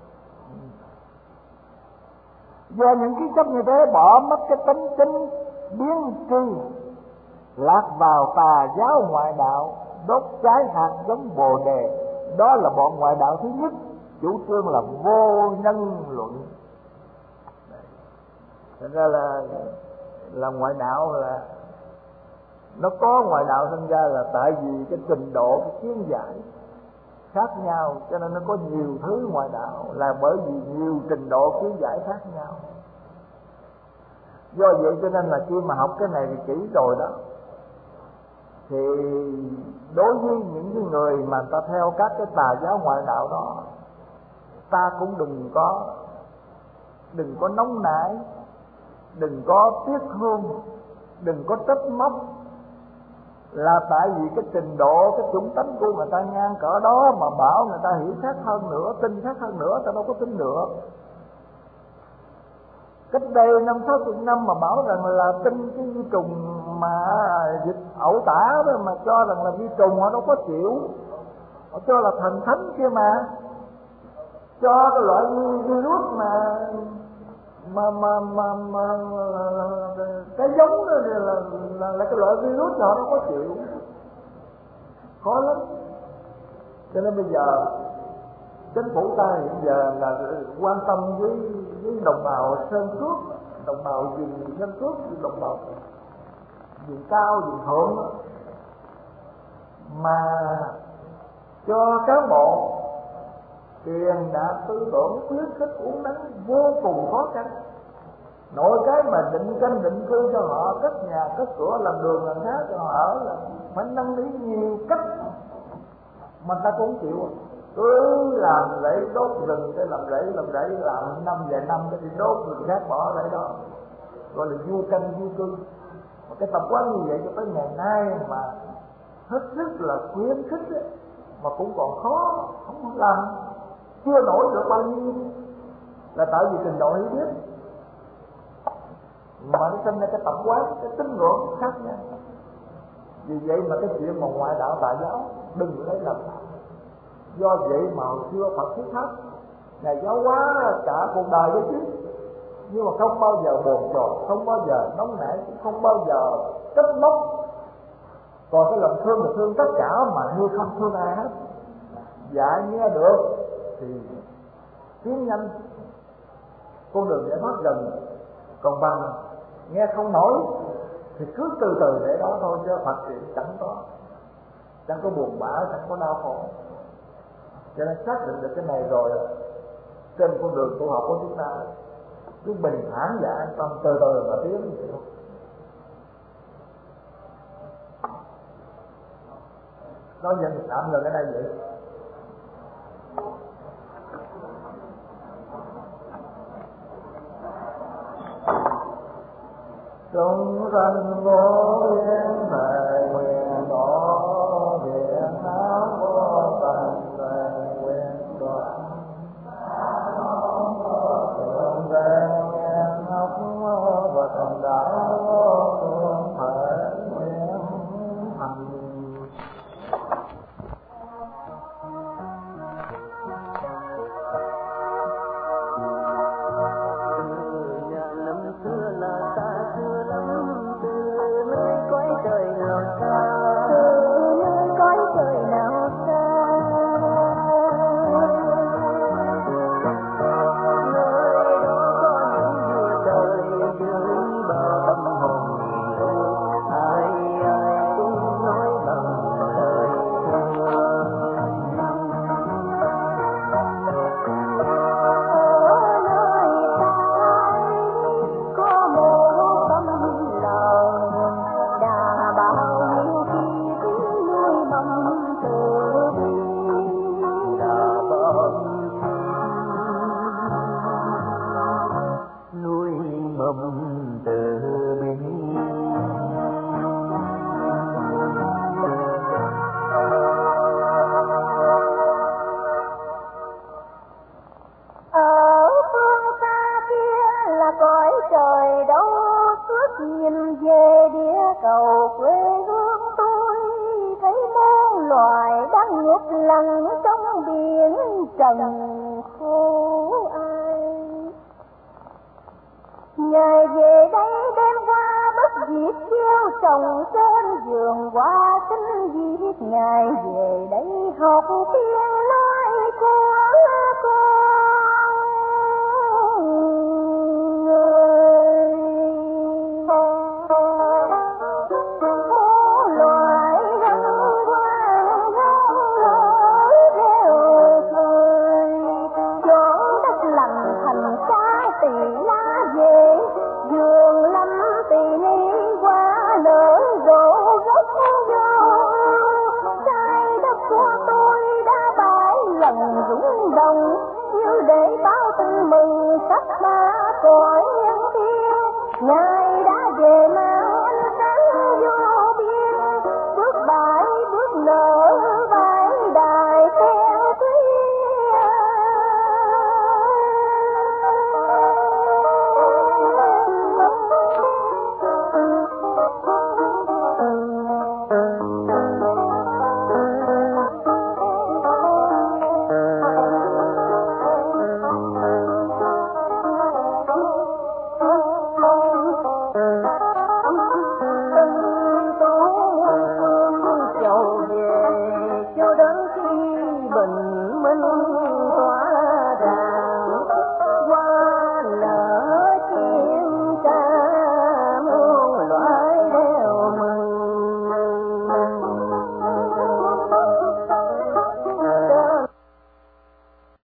Do những cái chấp như thế bỏ mất cái tính chính biến tri, lạc vào tà giáo ngoại đạo, đốt cháy hạt giống bồ đề. Đó là bọn ngoại đạo thứ nhất, chủ trương là vô nhân luận. Thật ra là ngoại đạo là nó có ngoại đạo sinh ra là tại vì cái trình độ, cái kiến giải khác nhau, cho nên nó có nhiều thứ ngoại đạo, là bởi vì nhiều trình độ kiến giải khác nhau. Do vậy cho nên là khi mà học cái này thì kỹ rồi đó, thì đối với những cái người mà ta theo các cái tà giáo ngoại đạo đó, ta cũng đừng có nóng nảy, đừng có tiếc thương, đừng có trách móc, là tại vì cái trình độ, cái chủng tánh của người ta ngang cỡ đó mà bảo người ta hiểu khác hơn nữa, tin khác hơn nữa, ta đâu có tin được. Cách đây 50-60 năm mà bảo rằng là tin cái vi trùng mà dịch ẩu tả đó, mà cho rằng là vi trùng họ đâu có chịu, họ cho là thần thánh kia mà, cho cái loại virus mà cái giống đó là cái loại virus họ đâu có chịu, khó lắm. Cho nên bây giờ chính phủ ta hiện giờ là quan tâm với đồng bào sơn cước, đồng bào vùng sơn cước, đồng bào vùng cao, vùng thượng đó, mà cho cán bộ truyền đạt tư tưởng khuyến khích uống nắng vô cùng khó khăn. Nội cái mà định canh định cư cho họ, cất nhà cất cửa, làm đường làm tháp cho họ ở, là phải năn nỉ nhiều cách mà ta cũng chịu. Cứ làm rẫy đốt rừng, cái làm rẫy làm năm vài năm cái đi đốt rừng khác bỏ rẫy đó, gọi là du canh du cư. Một cái tập quán như vậy cho tới ngày nay mà hết sức là khuyến khích ấy, mà cũng còn khó, không làm chưa nổi được bao nhiêu, là tại vì trình độ hiểu biết mà nó sinh ra cái tập quán, cái tín ngưỡng khác nhau. Vì vậy mà cái chuyện mà ngoại đạo tà giáo đừng lấy làm sao. Do vậy mà hồi xưa Phật thuyết pháp, Ngài giáo hóa cả cuộc đời với chứ, nhưng mà không bao giờ bồn chồn, không bao giờ nóng nảy, cũng không bao giờ trách móc. Còn cái lòng thương là thương tất cả mà như không thương ai hết. Dạy nghe được thì tiến nhanh, con đường giải thoát gần, còn bằng nghe không nổi thì cứ từ từ để đó thôi, chứ phát triển chẳng có buồn bã, chẳng có đau khổ. Cho nên xác định được cái này rồi, trên con đường tu học của chúng ta cứ bình thản và an tâm, từ từ mà tiến vậy thôi. Nói dân tạm ngừng ở đây vậy. Chúng sanh vô biên thệ nguyện đó điện áo vô tận thệ nguyện đoạn thượng về nguyện học và thành đạo thượng thể nguyện thành. Ngài về đây đêm qua bất diệt gieo trồng trên vườn hoa, xin viết Ngài về đây học tiếng